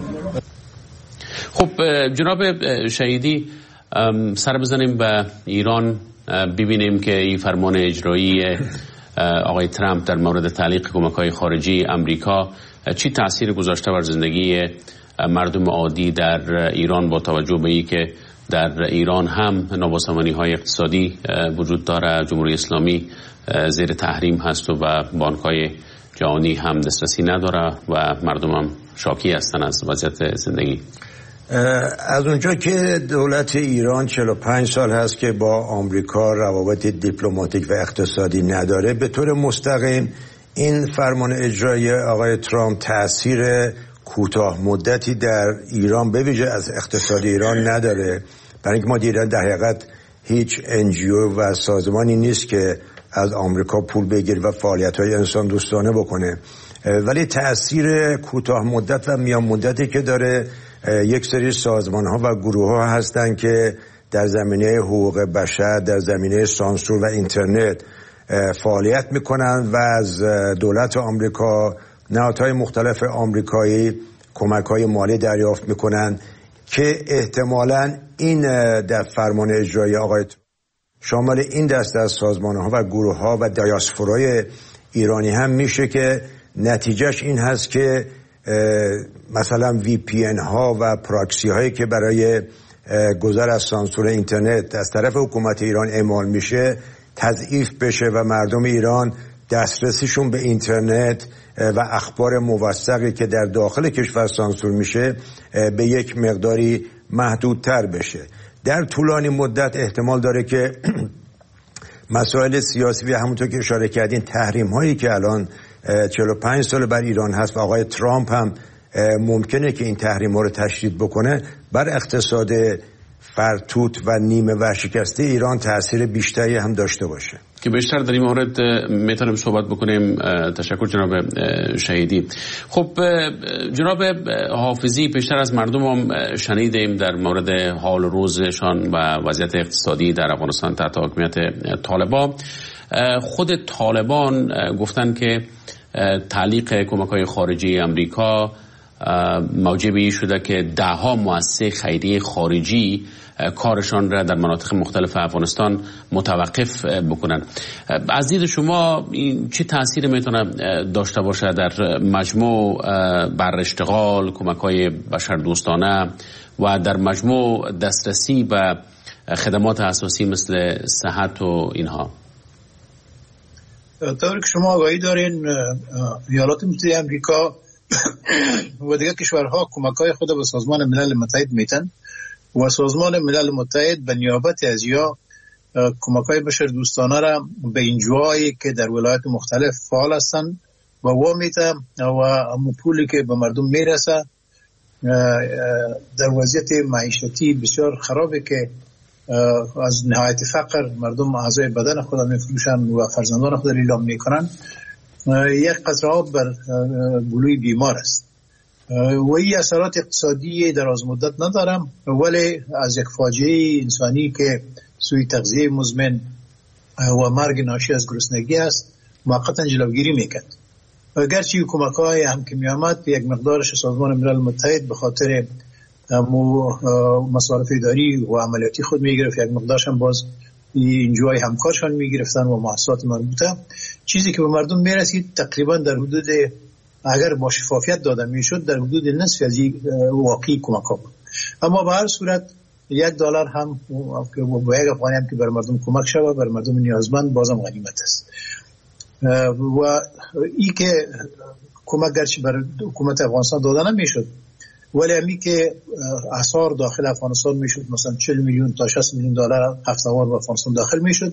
خب جناب شهیدی، سر بزنیم به ایران، ببینیم که این فرمان اجرایی آقای ترامپ در مورد تعلیق کمک‌های خارجی امریکا چی تأثیر گذاشته بر زندگی مردم عادی در ایران، با توجه به اینکه در ایران هم نابسامانی‌های اقتصادی وجود داره، جمهوری اسلامی زیر تحریم هست و به بانک‌های جهانی هم دسترسی نداره و مردم هم شاکی هستن از وضعیت زندگی. از اونجا که دولت ایران چهل و پنج سال هست که با آمریکا روابط دیپلماتیک و اقتصادی نداره، به طور مستقیم این فرمان اجرایی آقای ترامپ تأثیر کوتاه مدتی در ایران به ویژه از اقتصاد ایران نداره، برای اینکه ما دیدن در حقیقت هیچ انجیو و سازمانی نیست که از آمریکا پول بگیره و فعالیت‌های انسان دوستانه بکنه. ولی تأثیر کوتاه مدت و میان مدتی که داره، یک سری سازمان‌ها و گروه‌ها هستن که در زمینه حقوق بشر، در زمینه سانسور و اینترنت فعالیت میکنن و از دولت آمریکا، نهادهای مختلف آمریکایی کمک‌های مالی دریافت میکنن که احتمالاً این در فرمان اجرایی آقای شامل این دسته از سازمان‌ها و گروه‌ها و دیاسپورای ایرانی هم میشه که نتیجهش این هست که مثلا وی پی ان ها و پراکسی هایی که برای گذر از سانسور اینترنت از طرف حکومت ایران اعمال میشه تضعیف بشه و مردم ایران دسترسیشون به اینترنت و اخبار موثقی که در داخل کشور سانسور میشه به یک مقداری محدودتر بشه. در طولانی مدت احتمال داره که مسائل سیاسی و همونطور که اشاره کردین تحریم هایی که الان چهل و پنج سال بر ایران هست و آقای ترامپ هم ممکنه که این تحریم ها رو تشدید بکنه، بر اقتصاد فرتوت و نیمه ورشکسته ایران تاثیر بیشتری هم داشته باشه که بیشتر در این مورد میتونیم صحبت بکنیم. تشکر جناب شهیدی. خب جناب حافظی، بیشتر از مردم هم شنیدیم در مورد حال روزشان و وضعیت اقتصادی در افغانستان تحت حکومت طالبان. خود طالبان گفتن که تعلیق کمک‌های خارجی امریکا موجب این شده که ده ها مؤسسه خیریه خارجی کارشان را در مناطق مختلف افغانستان متوقف بکنن. از دید شما این چه تأثیر میتونه داشته باشه در مجموع بر اشتغال، کمک‌های بشردوستانه و در مجموع دسترسی به خدمات اساسی مثل صحت و اینها؟ طوری که شما آگاهی دارین ایالات متحده آمریکا و دیگر کشورها کمک‌های خود به سازمان ملل متحد میتن و سازمان ملل متحد به نیابت از یا کمک‌های بشردوستانه را به انجوهایی که در ولایات مختلف فعال هستند و وا میته و همون پولی که به مردم میرسه در وضعیت معیشتی بسیار خرابه که از نهایت فقر مردم اعضای بدن خود میفروشن و فرزندان خود اعلام میکنن، یک قطره آب بر گلوی بیمار است و این اثرات اقتصادی دراز مدت ندارم، ولی از یک فاجعه انسانی که سوی تغذیه مزمن و مرگ ناشی از گرسنگی است موقتا جلوگیری میکرد. اگرچه کمک‌های هم که میامد یک مقدارش سازمان ملل متحد به خاطر مصارف اداری و عملیاتی خود میگرفت، یک مقدارش هم باز اینجوهای همکارشان میگرفتن و مؤسسات مربوطه. چیزی که به مردم میرسید تقریبا در حدود، اگر با شفافیت داده میشد، در حدود نصف از واقعی کمک ها بود. اما به هر صورت یک دلار هم با یک افغانی هم که بر مردم کمک شود، بر مردم نیازمند، بازم غنیمت است. و ای که کمک گرچه بر حکومت افغانستان داده نمیشد، ولی همی که اثار داخل افغانستان میشد، مثلا چهل میلیون تا شصت میلیون دلار هفته‌وار به افغانستان داخل میشد،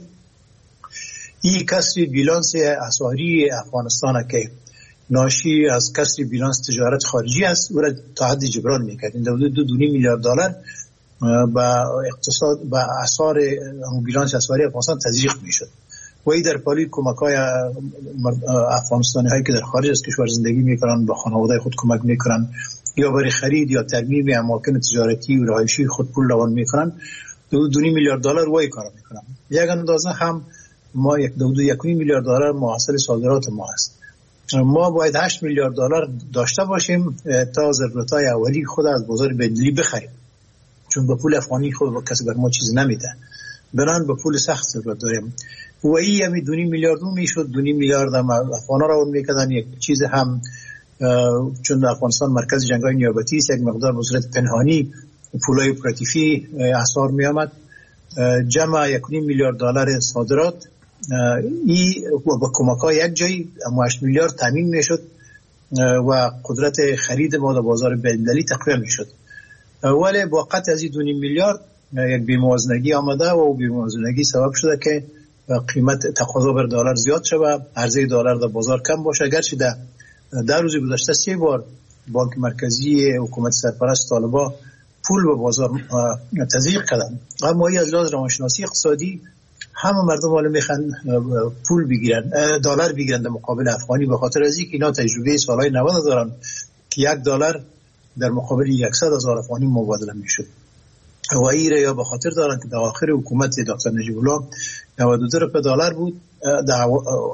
این کسری بیلانس اسعاری افغانستان که ناشی از کسری بیلانس تجارت خارجی است و را تا حد جبران میکرد. این حدود دو دونیم میلیارد دلار با اقتصاد با اثار بیلانس اسعاری افغانستان تزریق میشد و این در پالی کمک‌های افغانستانی هایی که در خارج از کشور زندگی میکنن به خانواده خود کمک میکنن یا برای خرید یا ترمیم اماکن تجارتی و رهایشی خود پول روان میکنن، دو دونیم میلیارد دلار وای کار میکنن. یک اندازه هم ما یک دو دو یک میلیارد دلار محصول صادرات ما است. ما باید هشت میلیارد دلار داشته باشیم تا ضرورت‌های اولی خود از بازار بین‌المللی بخریم، چون با پول افغانی خود با کسی بر ما چیز نمیده، بنان به پول سخت ضرورت داریم. و این همی دونیم میلیارد میشد، دونیم میلیارد هم افغانا را اون میکردن. یک چیز هم چون افغانستان مرکز جنگ‌های نیابتی است، یک مقدار به صورت پنهانی پولای اپراتیفی اثار می آمد. جمع یک میلیارد دلار صادرات ای و با کمک‌های یک جایی هشت میلیارد تامین میشد و قدرت خرید ما در بازار بین‌المللی تقویت میشد. ولی با قطع از این دو میلیارد یک بی‌موازنگی آمده و بی‌موازنگی سبب شده که قیمت تقاضا بر دلار زیاد شود، عرضه دلار در بازار کم باشه. اگرچه در در روز گذشته سه بار بانک مرکزی حکومت سرپرست طالبان پول به بازار تزریق کردن، اما این از لحاظ روانشناسی اقتصادی همه مردم حالا میخوان پول بگیرن، دلار بگیرن در مقابل افغانی، به خاطر از اینکه اینا تجربه سالهای نود دارن که یک دلار در مقابل صد هزار افغانی مبادله میشد. و این یا به خاطر دارن که در آخر حکومت دکتر نجیب الله نود و دو روپیه دلار بود، در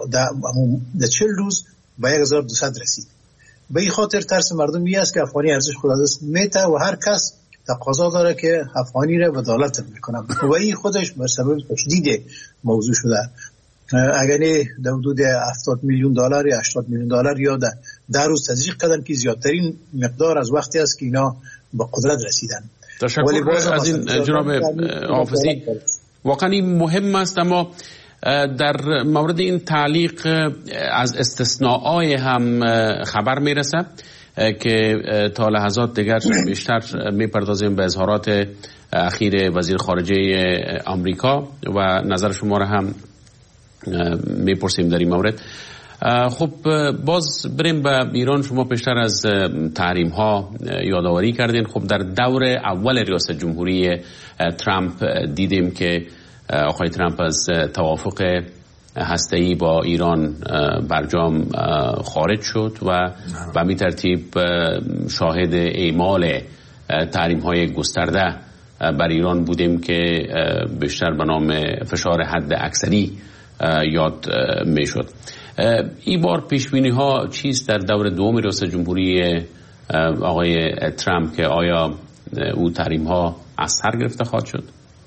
در چهل روز به یک هزار و دویست رسید. به این خاطر ترس مردم این است که افغانی ارزش خود از دست میته و هر کس تقاضا داره که افغانی را به دلار تبدیل کنه و این خودش بر سبب تشدید موضوع شده. اگر در حدود هفتاد میلیون دلار یا هشتاد میلیون دلار یا در روز تزریق کردن که زیادترین مقدار از وقتی است که اینا به قدرت رسیدن. تشکر از این جناب حافظی. واقعا این مهم است، اما در مورد این تعلیق از استثناءای هم خبر میرسه که تا لحظات دیگر بیشتر میپردازیم به اظهارات اخیر وزیر خارجه آمریکا و نظر شما را هم میپرسیم در این مورد. خب باز بریم به ایران. شما پیشتر از تحریم ها یادآوری کردین. خب در دور اول ریاست جمهوری ترامپ دیدیم که آقای ترامپ از توافق هسته‌ای با ایران برجام خارج شد و به همین ترتیب شاهد اعمال تحریم های گسترده بر ایران بودیم که بیشتر به نام فشار حد اکثری یاد می شد. این بار پیشبینی ها چیست در دور دوم ریاست جمهوری آقای ترامپ که آیا او تحریم ها از سر گرفته خواهد شد؟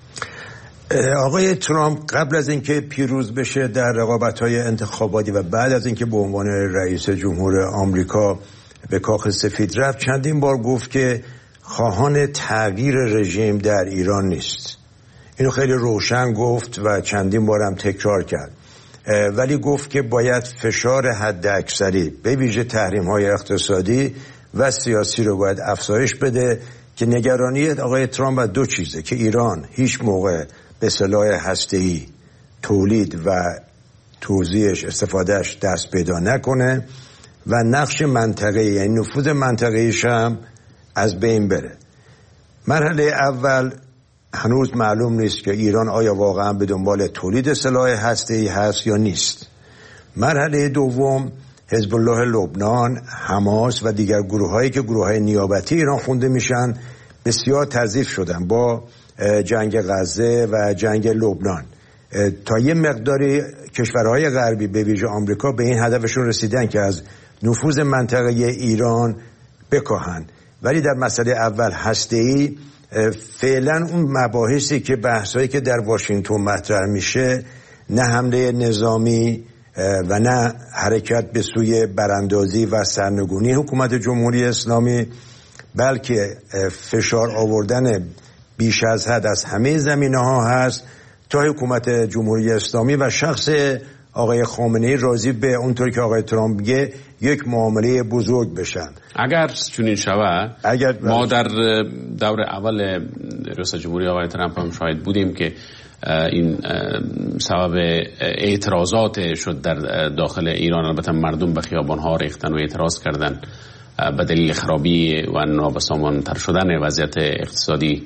آقای ترامپ قبل از اینکه پیروز بشه در رقابت‌های انتخاباتی و بعد از اینکه به عنوان رئیس جمهور آمریکا به کاخ سفید رفت چندین بار گفت که خواهان تغییر رژیم در ایران نیست. اینو خیلی روشن گفت و چندین بار هم تکرار کرد، ولی گفت که باید فشار حد اکثری به ویژه تحریم‌های اقتصادی و سیاسی رو باید افزایش بده که نگرانی آقای ترامپ از دو چیزه که ایران هیچ موقع به سلاح هسته‌ای تولید و توزیعش استفادهش دست پیدا نکنه و نقش منطقه‌ای یعنی نفوذ منطقه‌ایش هم از بین بره. مرحله اول هنوز معلوم نیست که ایران آیا واقعا به دنبال تولید سلاح هسته‌ای هست یا نیست. مرحله دوم حزب الله لبنان، حماس و دیگر گروه‌هایی که گروه‌های نیابتی ایران خونده میشن بسیار تضعیف شدن با جنگ غزه و جنگ لبنان. تا یه مقداری کشورهای غربی به ویژه آمریکا به این هدفشون رسیدن که از نفوذ منطقه ایران بکاهن، ولی در مسئله اول هسته‌ای فعلا اون مباحثی که بحثایی که در واشنگتن مطرح میشه نه حمله نظامی و نه حرکت به سوی براندازی و سرنگونی حکومت جمهوری اسلامی، بلکه فشار آوردن بیش از حد از همه زمینه‌ها هست تا حکومت جمهوری اسلامی و شخص آقای خامنه‌ای راضی به اونطور که آقای ترامپ میگه یک معامله بزرگ بشن. اگر چنین شود اگر ما در دور اول رئیس جمهوری آقای ترامپ هم شاهد بودیم که این سبب اعتراضات شد در داخل ایران. البته مردم به خیابان‌ها ریختن و اعتراض کردن به دلیل خرابی و نابسامان‌تر شدن وضعیت اقتصادی.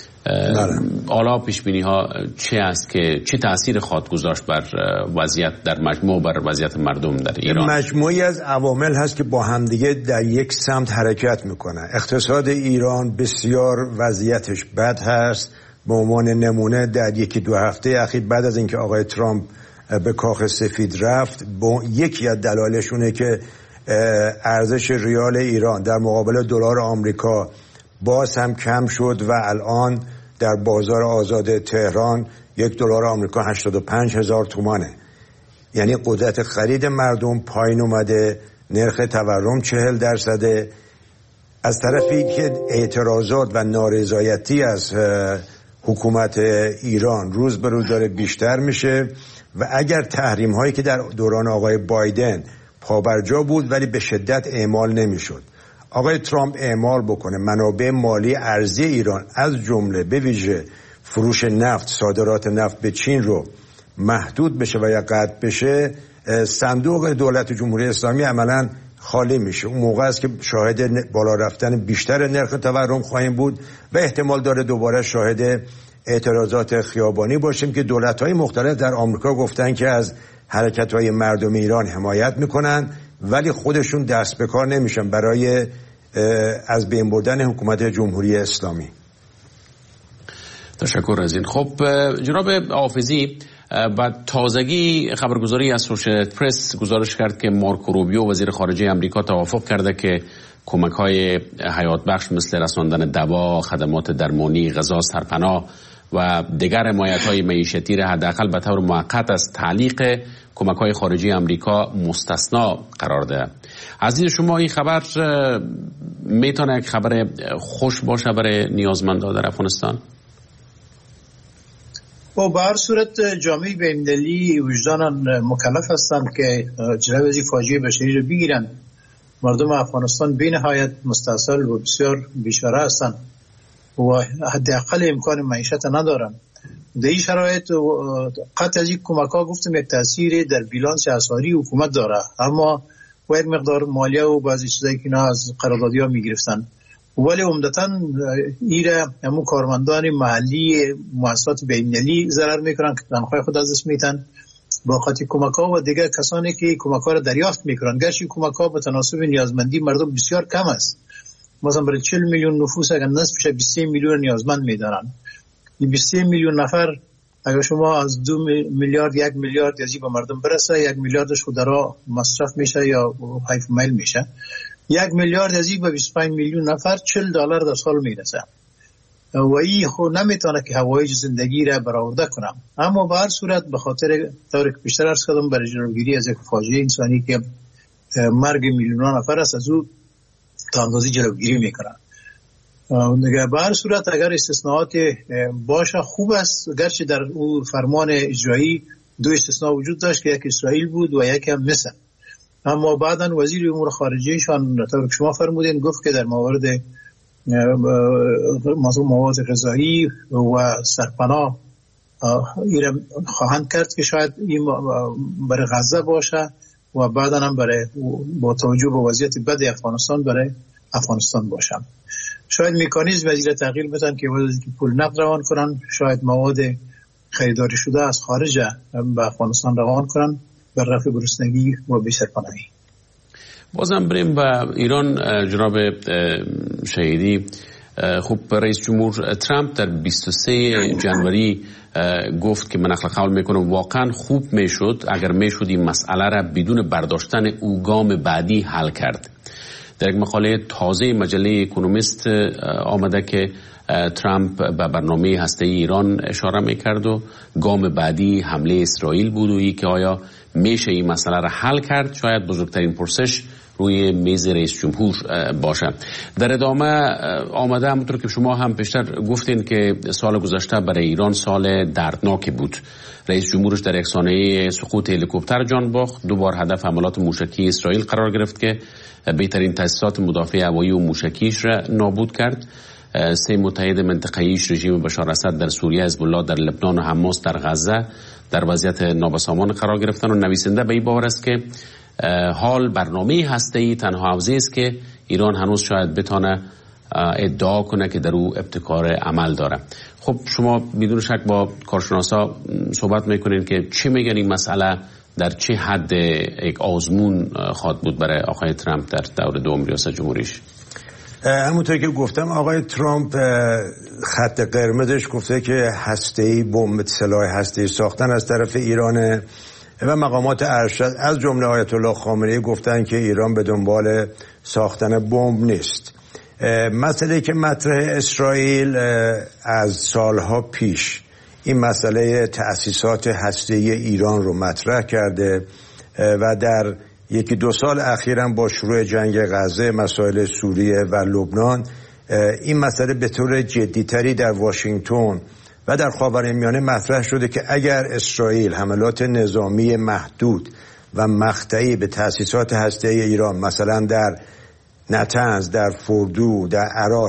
حالا پیشبینی ها چه است که چه تأثیر خواهد گذاشت بر وضعیت در مجموع بر وضعیت مردم در ایران؟ مجموعی از عوامل هست که با همدیگه در یک سمت حرکت میکنن. اقتصاد ایران بسیار وضعیتش بد هست. به عنوان نمونه در یکی دو هفته اخیر بعد از اینکه آقای ترامپ به کاخ سفید رفت، یکی از دلایلشونه که ارزش ریال ایران در مقابل دلار آمریکا باز هم کم شد و الان در بازار آزاد تهران یک دلار آمریکا هشتاد و پنج هزار تومانه. یعنی قدرت خرید مردم پایین اومده، نرخ تورم چهل درصده. از طرفی که اعتراضات و نارضایتی از حکومت ایران روز به روز داره بیشتر میشه و اگر تحریم هایی که در دوران آقای بایدن پابرجا بود ولی به شدت اعمال نمیشد، آقای ترامپ اعمال بکنه منابع مالی ارزی ایران از جمله به ویژه فروش نفت، صادرات نفت به چین رو محدود بشه و یا قطع بشه، صندوق دولت جمهوری اسلامی عملاً خالی میشه. اون موقع است که شاهد بالا رفتن بیشتر نرخ تورم خواهیم بود و احتمال داره دوباره شاهد اعتراضات خیابانی باشیم که دولت‌های مختلف در آمریکا گفتن که از حرکت‌های مردم ایران حمایت میکنن ولی خودشون دست به کار نمیشن برای از بین بردن حکومت جمهوری اسلامی. تشکر از این. خب جناب حافظی، بعد تازگی خبرگزاری اسوشییتد پرس گزارش کرد که مارکو روبیو وزیر خارجه امریکا توافق کرده که کمک‌های حیات بخش مثل رساندن دوا، خدمات درمانی، غذا، سرپناه و دیگر حمایت‌های معیشتی را حداقل به طور موقت از تعلیق کمک‌های خارجی امریکا مستثنا قرار دهد. از دید شما این خبر میتونه یک خبر خوش باشه برای نیازمندان در افغانستان؟ با به هر صورت جامعه بین‌المللی وجداناً مکلف هستند که جلوی از این فاجعه بشری رو بگیرن. مردم افغانستان بی نهایت مستاصل و بسیار بیچاره هستند و حداقل امکان معیشت ندارن. در این شرایط قطع از این کمک‌ها گفتم یک تأثیر در بیلانس اسعاری حکومت داره، اما و یک مقدار مالیه و بعضی چیزایی که اینا از قراردادی‌ها می‌گرفتن، ولی عمدتاً ایره همون کارمندان محلی مؤسسات بین‌المللی ضرر میکنن که تنخواه خود از دست میدن با خاطر کمک‌ها و دیگر کسانی که کمک‌ها را دریافت میکنن. گرچه کمک‌ها به تناسب نیازمندی مردم بسیار کم است. مثلا برای چهل میلیون نفوس اگر نصفش بیست و سه میلیون نیازمند میدارن، این بیست و سه میلیون نفر اگر شما از دو میلیارد یک میلیارد یزی به مردم برسه، یک میلیاردش خود را مصرف میشه یا حیف میل میشه. یک میلیارد از این به بیست و پنج میلیون نفر چهل دلار در سال میرسه و این خود نمیتونه که هوایج زندگی را برآورده کنم. اما به هر صورت به خاطر طوری که بیشتر عرض کردم برای جلوگیری از یک فاجعه انسانی که مرگ میلیون نفر است از او تا اندازه جلوگیری میکنن. به هر صورت اگر استثناءات باشه خوب است، گرچه در اون فرمان اجرایی دو استثناء وجود داشت که یک اسرائیل بود و یک هم مصر، اما بعداً وزیر امور خارجهشان طور که شما فرمودین گفت که در موارد موضوع مواد غذایی و سرپناه ایران خواهند کرد که شاید این برای غزه باشه و بعدا هم برای با توجه به وضعیت بد افغانستان برای افغانستان باشه. شاید مکانیزم وزیر تغییر بدن که واسه که پول نقد روان کنن، شاید مواد خریداری شده از خارج به افغانستان روان کنن بر رفع گرسنگی و بی‌سرپناهی. بازم بریم به ایران. جناب شهیدی، خب رئیس جمهور ترامپ در بیست و سوم ژانویه گفت که من نقل قول میکنم واقعا خوب میشد اگر میشد این مسئله را بدون برداشتن او گام بعدی حل کرد. در یک مقاله تازه مجله اکونومیست آمده که ترامپ به برنامه هسته‌ای ایران اشاره میکرد و گام بعدی حمله اسرائیل بود و ای که آیا میشه این مسئله را حل کرد شاید بزرگترین پرسش روی میز رئیس جمهور باشه. در ادامه آمده همونطور که شما هم پیشتر گفتین که سال گذشته برای ایران سال دردناکی بود. رئیس جمهورش در یک سانحه سقوط هلیکوپتر جان باخت، دو بار هدف حملات موشکی اسرائیل قرار گرفت که بهترین تاسیسات مدافع هوایی و موشکیش را نابود کرد. سه متحد منطقه‌ایش رژیم بشار اسد در سوریه، حزب الله در لبنان و حماس در غزه در وضعیت نابسامان قرار گرفتن و نویسنده به این باور است که حال برنامه هسته‌ای تنها حوزه است که ایران هنوز شاید بتونه ادعا کنه که در او ابتکار عمل داره. خب شما بدون شک با کارشناسا صحبت میکنین که چی میگن این مسئله در چه حد یک آزمون خواهد بود برای آقای ترامپ در دور دوم ریاست جمهوریش؟ همونطور که گفتم آقای ترامپ خط قرمزش گفته که هسته‌ای بمب سلاح هسته‌ای ساختن از طرف ایران و مقامات ارشد از جمله آیت الله خامنه‌ای گفتن که ایران به دنبال ساختن بمب نیست. مسئله که مطرح اسرائیل از سالها پیش این مسئله تأسیسات هسته‌ای ایران رو مطرح کرده و در یکی دو سال اخیراً با شروع جنگ غزه، مسائل سوریه و لبنان این مسئله به طور جدی‌تری در واشنگتن و در خاورمیانه مطرح شده که اگر اسرائیل حملات نظامی محدود و مقطعی به تأسیسات هسته‌ای ایران مثلا در نتنز، در فوردو، در عراق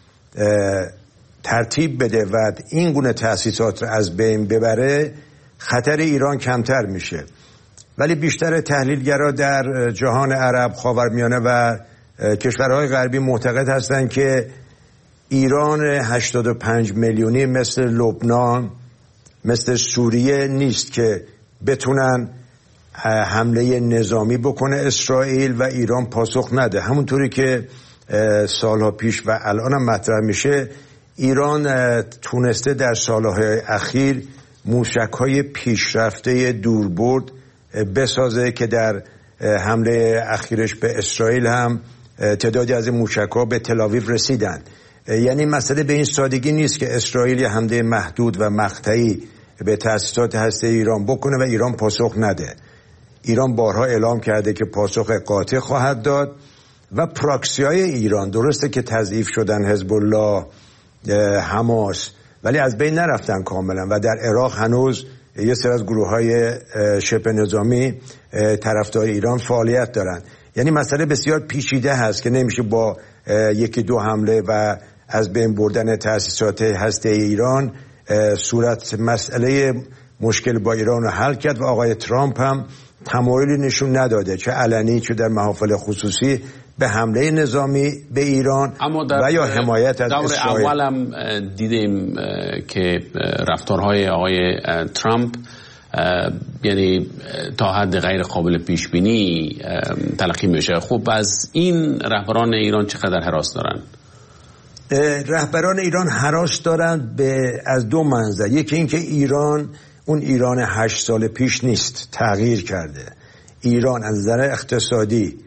ترتیب بده و این گونه تأسیسات را از بین ببره خطر ایران کمتر میشه. ولی بیشتر تحلیلگرا در جهان عرب، خاورمیانه و کشورهای غربی معتقد هستند که ایران هشتاد و پنج میلیونی مثل لبنان، مثل سوریه نیست که بتونن حمله نظامی بکنه اسرائیل و ایران پاسخ نده. همونطوری که سالها پیش و الان هم مطرح میشه، ایران تونسته در سالهای اخیر موشک‌های پیشرفته دوربرد بسازه که در حمله اخیرش به اسرائیل هم تعدادی از این موشک‌ها به تل‌آویو رسیدن. یعنی مسئله به این سادگی نیست که اسرائیل حمله محدود و مقطعی به تأسیسات هسته‌ای ایران بکنه و ایران پاسخ نده. ایران بارها اعلام کرده که پاسخ قاطع خواهد داد و پراکسی‌های ایران درسته که تضعیف شدن، حزب الله، حماس، ولی از بین نرفتن کاملا و در عراق هنوز یه سری از گروه‌های شبه نظامی طرفدار ایران فعالیت دارن. یعنی مسئله بسیار پیچیده هست که نمیشه با یکی دو حمله و از بین بردن تأسیسات هسته‌ای ایران صورت مسئله مشکل با ایران رو حل کرد و آقای ترامپ هم تمایلی نشون نداده چه علنی چه در محافل خصوصی به حمله نظامی به ایران و یا حمایت از اسرائیل. دور اولم دیدیم که رفتارهای آقای ترامپ یعنی تا حد غیر قابل پیش بینی تلقی میشه. خب از این رهبران ایران چقدر هراس دارن؟ رهبران ایران هراس دارن به از دو منظر. یکی این که ایران اون ایران هشت سال پیش نیست، تغییر کرده. ایران از نظر اقتصادی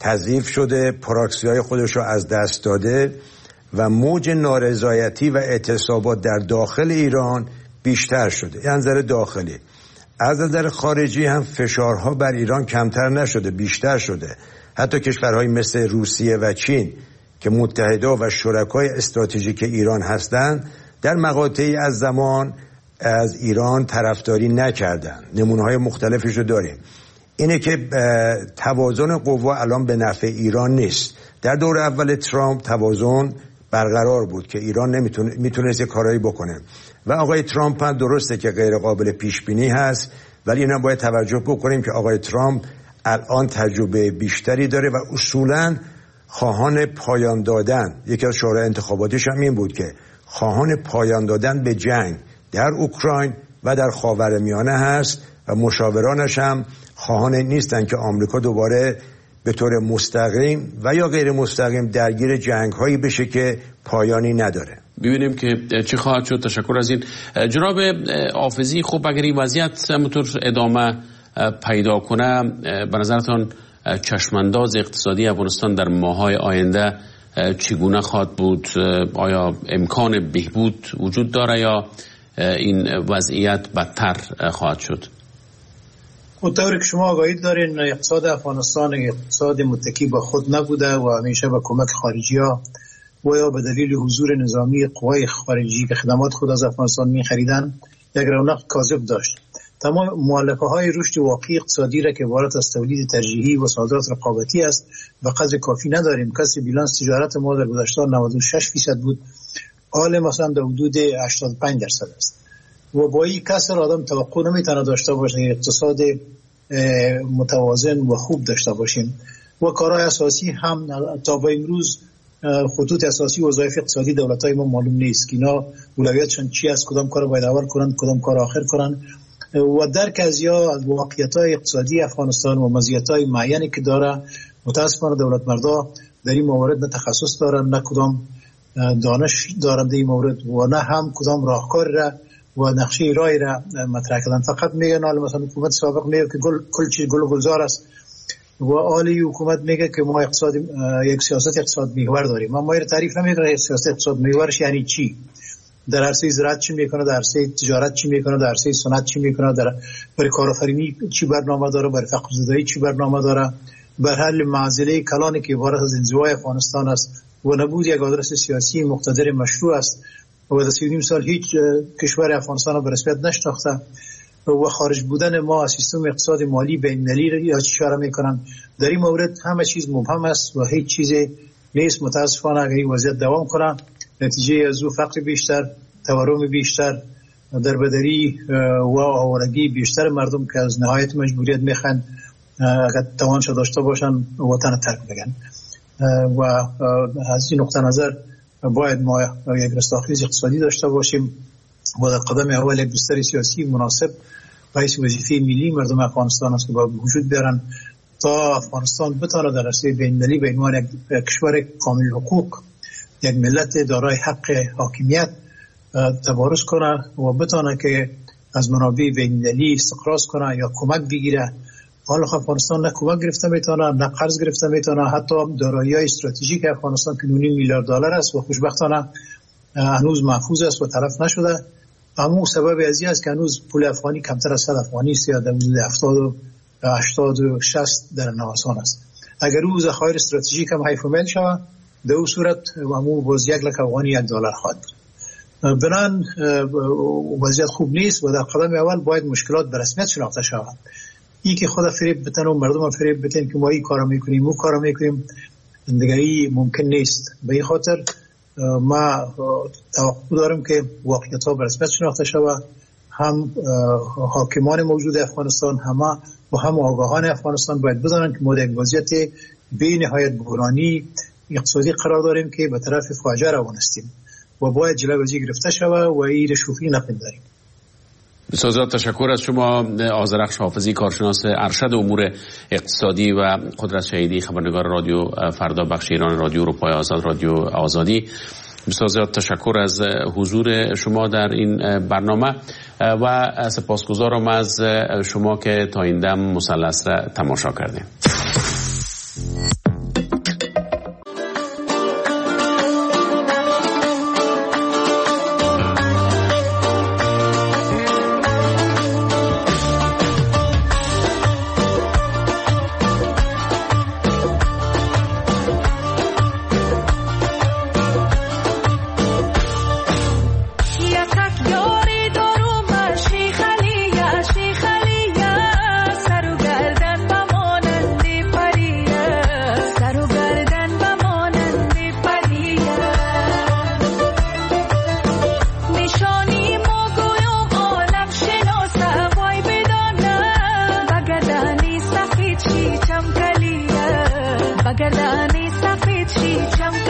تضعیف شده، پراکسی های خودش رو از دست داده و موج نارضایتی و اعتصابات در داخل ایران بیشتر شده. این نظر داخلی. از نظر خارجی هم فشارها بر ایران کمتر نشده، بیشتر شده. حتی کشورهای مثل روسیه و چین که متحده و شرکای استراتژیک ایران هستند در مقاطعی از زمان از ایران طرفداری نکردند. نمونه‌های مختلفش رو داریم. اینه که توازن قوا الان به نفع ایران نیست. در دور اول ترامپ توازن برقرار بود که ایران نمیتونه میتونست یه کارایی بکنه و آقای ترامپ هم درسته که غیر قابل پیش بینی هست، ولی اینا باید توجه بکنیم که آقای ترامپ الان تجربه بیشتری داره و اصولاً خواهان پایان دادن، یکی از شورای انتخاباتیش هم این بود که خواهان پایان دادن به جنگ در اوکراین و در خاورمیانه هست و مشاورانش هم خواهان نیستن که آمریکا دوباره به طور مستقیم و یا غیر مستقیم درگیر جنگ هایی بشه که پایانی نداره. ببینیم که چی خواهد شد. تشکر از این. جناب حافظی، خب اگر این وضعیت همونطور ادامه پیدا کنه، به نظرتان چشمانداز اقتصادی افغانستان در ماه‌های آینده چگونه خواهد بود؟ آیا امکان بهبود وجود داره یا این وضعیت بدتر خواهد شد؟ اونطوری که شما آگاهی دارین اقتصاد افغانستان اقتصاد متکی به خود نبوده و همیشه به کمک خارجی ها و یا به دلیل حضور نظامی قوای خارجی که خدمات خود از افغانستان می خریدن یک رونق کاذب داشت. تمام مؤلفه های رشد واقعی اقتصادی را که عبارت از تولید ترجیحی و صادرات رقابتی است به قدر کافی نداریم. کسر بیلانس تجارت ما در گذشته نود و شش فیصد بود، حال مثلا در حدود هشتاد و پنج درصد است و با این کسر آدم توقع نمیتونه داشته باشه اقتصاد متوازن و خوب داشته باشیم و کارهای اساسی هم تا به امروز خطوط اساسی وظایف اقتصادی دولت‌های ما معلوم نیست که اینا اولویتشون چی است، کدام کار باید اول کنن، کدام کار آخر کنن و درک از یا از واقعیت‌های اقتصادی افغانستان و مزیت‌های معینی که داره. متاسفانه دولت مردا در این موارد نه تخصص دارن، نه کدام دانش دارن در این مورد و نه هم کدام راهکار را و نقشه رای را مطرح کردن. فقط میگن حالا مثلا حکومت سابق میگه که گل کل چیز گل و گلزار است و عالی حکومت میگه که ما اقتصاد یک سیاست اقتصاد محور داریم. اما ما تعریف نمیکنه سیاست اقتصاد محورش یعنی چی، در عرصه زراعت چی میکنه، در عرصه تجارت چی میکنه، در عرصه صنعت چی میکنه، در برای کارآفرینی چی برنامه داره، برای فقر زدایی چی برنامه داره، بر حل معضله کلانی که عبارت از انزوای افغانستان است و نبود یک آدرس سیاسی مقتدر مشروع است و در سی و نیم سال هیچ کشور افغانستان را به رسمیت نشناخته و خارج بودن ما از سیستم اقتصاد مالی بین‌المللی را یا اشاره میکنن. در این مورد همه چیز مبهم است و هیچ چیزی نیست. متاسفانه اگر این وضعیت دوام کنه نتیجه از او فقر بیشتر، تورم بیشتر، دربدری و آوارگی بیشتر مردم که از نهایت مجبوریت میخوان اگر توانش داشته باشن وطن ترک بگن و از این نقطه نظر باید ما یک رستاخیز اقتصادی داشته باشیم و در قدم اول یک بستر سیاسی مناسب رئیس وظیفه ملی مردم افغانستان است که باید وجود بیارن تا افغانستان بتونه در عرصه بین‌المللی به عنوان یک کشور کامل حقوق، یک ملت دارای حق حاکمیت تبارز کنه و بتونه که از منابع بین‌المللی استقراض کنه یا کمک بگیره. حالا افغانستان نه کمک گرفته میتونه، نه قرض گرفته میتونه، حتی دارایی‌های استراتژیک افغانستان که نیم میلیارد دلار است و خوشبختانه هنوز محفوظ است و تلف نشده. اما سبب ازی است که هنوز پول افغانی کمتر از صد افغانی است یا در حدود هفتاد و هشتاد و شصت در نوسان است. اگر روز ذخایر استراتژیک هم حیف میل شود در اون صورت همون باز یک لک افغانی یک دلار خواهد بود. بنان وضعیت خوب نیست و در قدم اول باید مشکلات به رسمیت شناخته شود. این که خدا فریب بتن و مردم فریب بتن که ما این کارا میکنیم اون کارا میکنیم دیگری ممکن نیست. به این خاطر ما توقع دارم که واقعیت ها به رسمیت شناخته شود. هم حاکمان موجود افغانستان همه و هم آگاهان افغانستان باید بدانند که ما در وضعیت بی نهایت بحرانی اقتصادی قرار داریم که به طرف فاجعه روان هستیم و باید جلوی ازی گرفته شود و این شوخی نپنداریم. بسیار زیاد تشکر از شما آذرخش حافظی، کارشناس ارشد امور اقتصادی و قدرت شهیدی، خبرنگار رادیو فردا، بخش ایران رادیو اروپای آزاد، رادیو آزادی. بسیار زیاد تشکر از حضور شما در این برنامه و سپاسگزارم از شما که تا این دم مثلث را تماشا کردید. گردانی سفید شی چم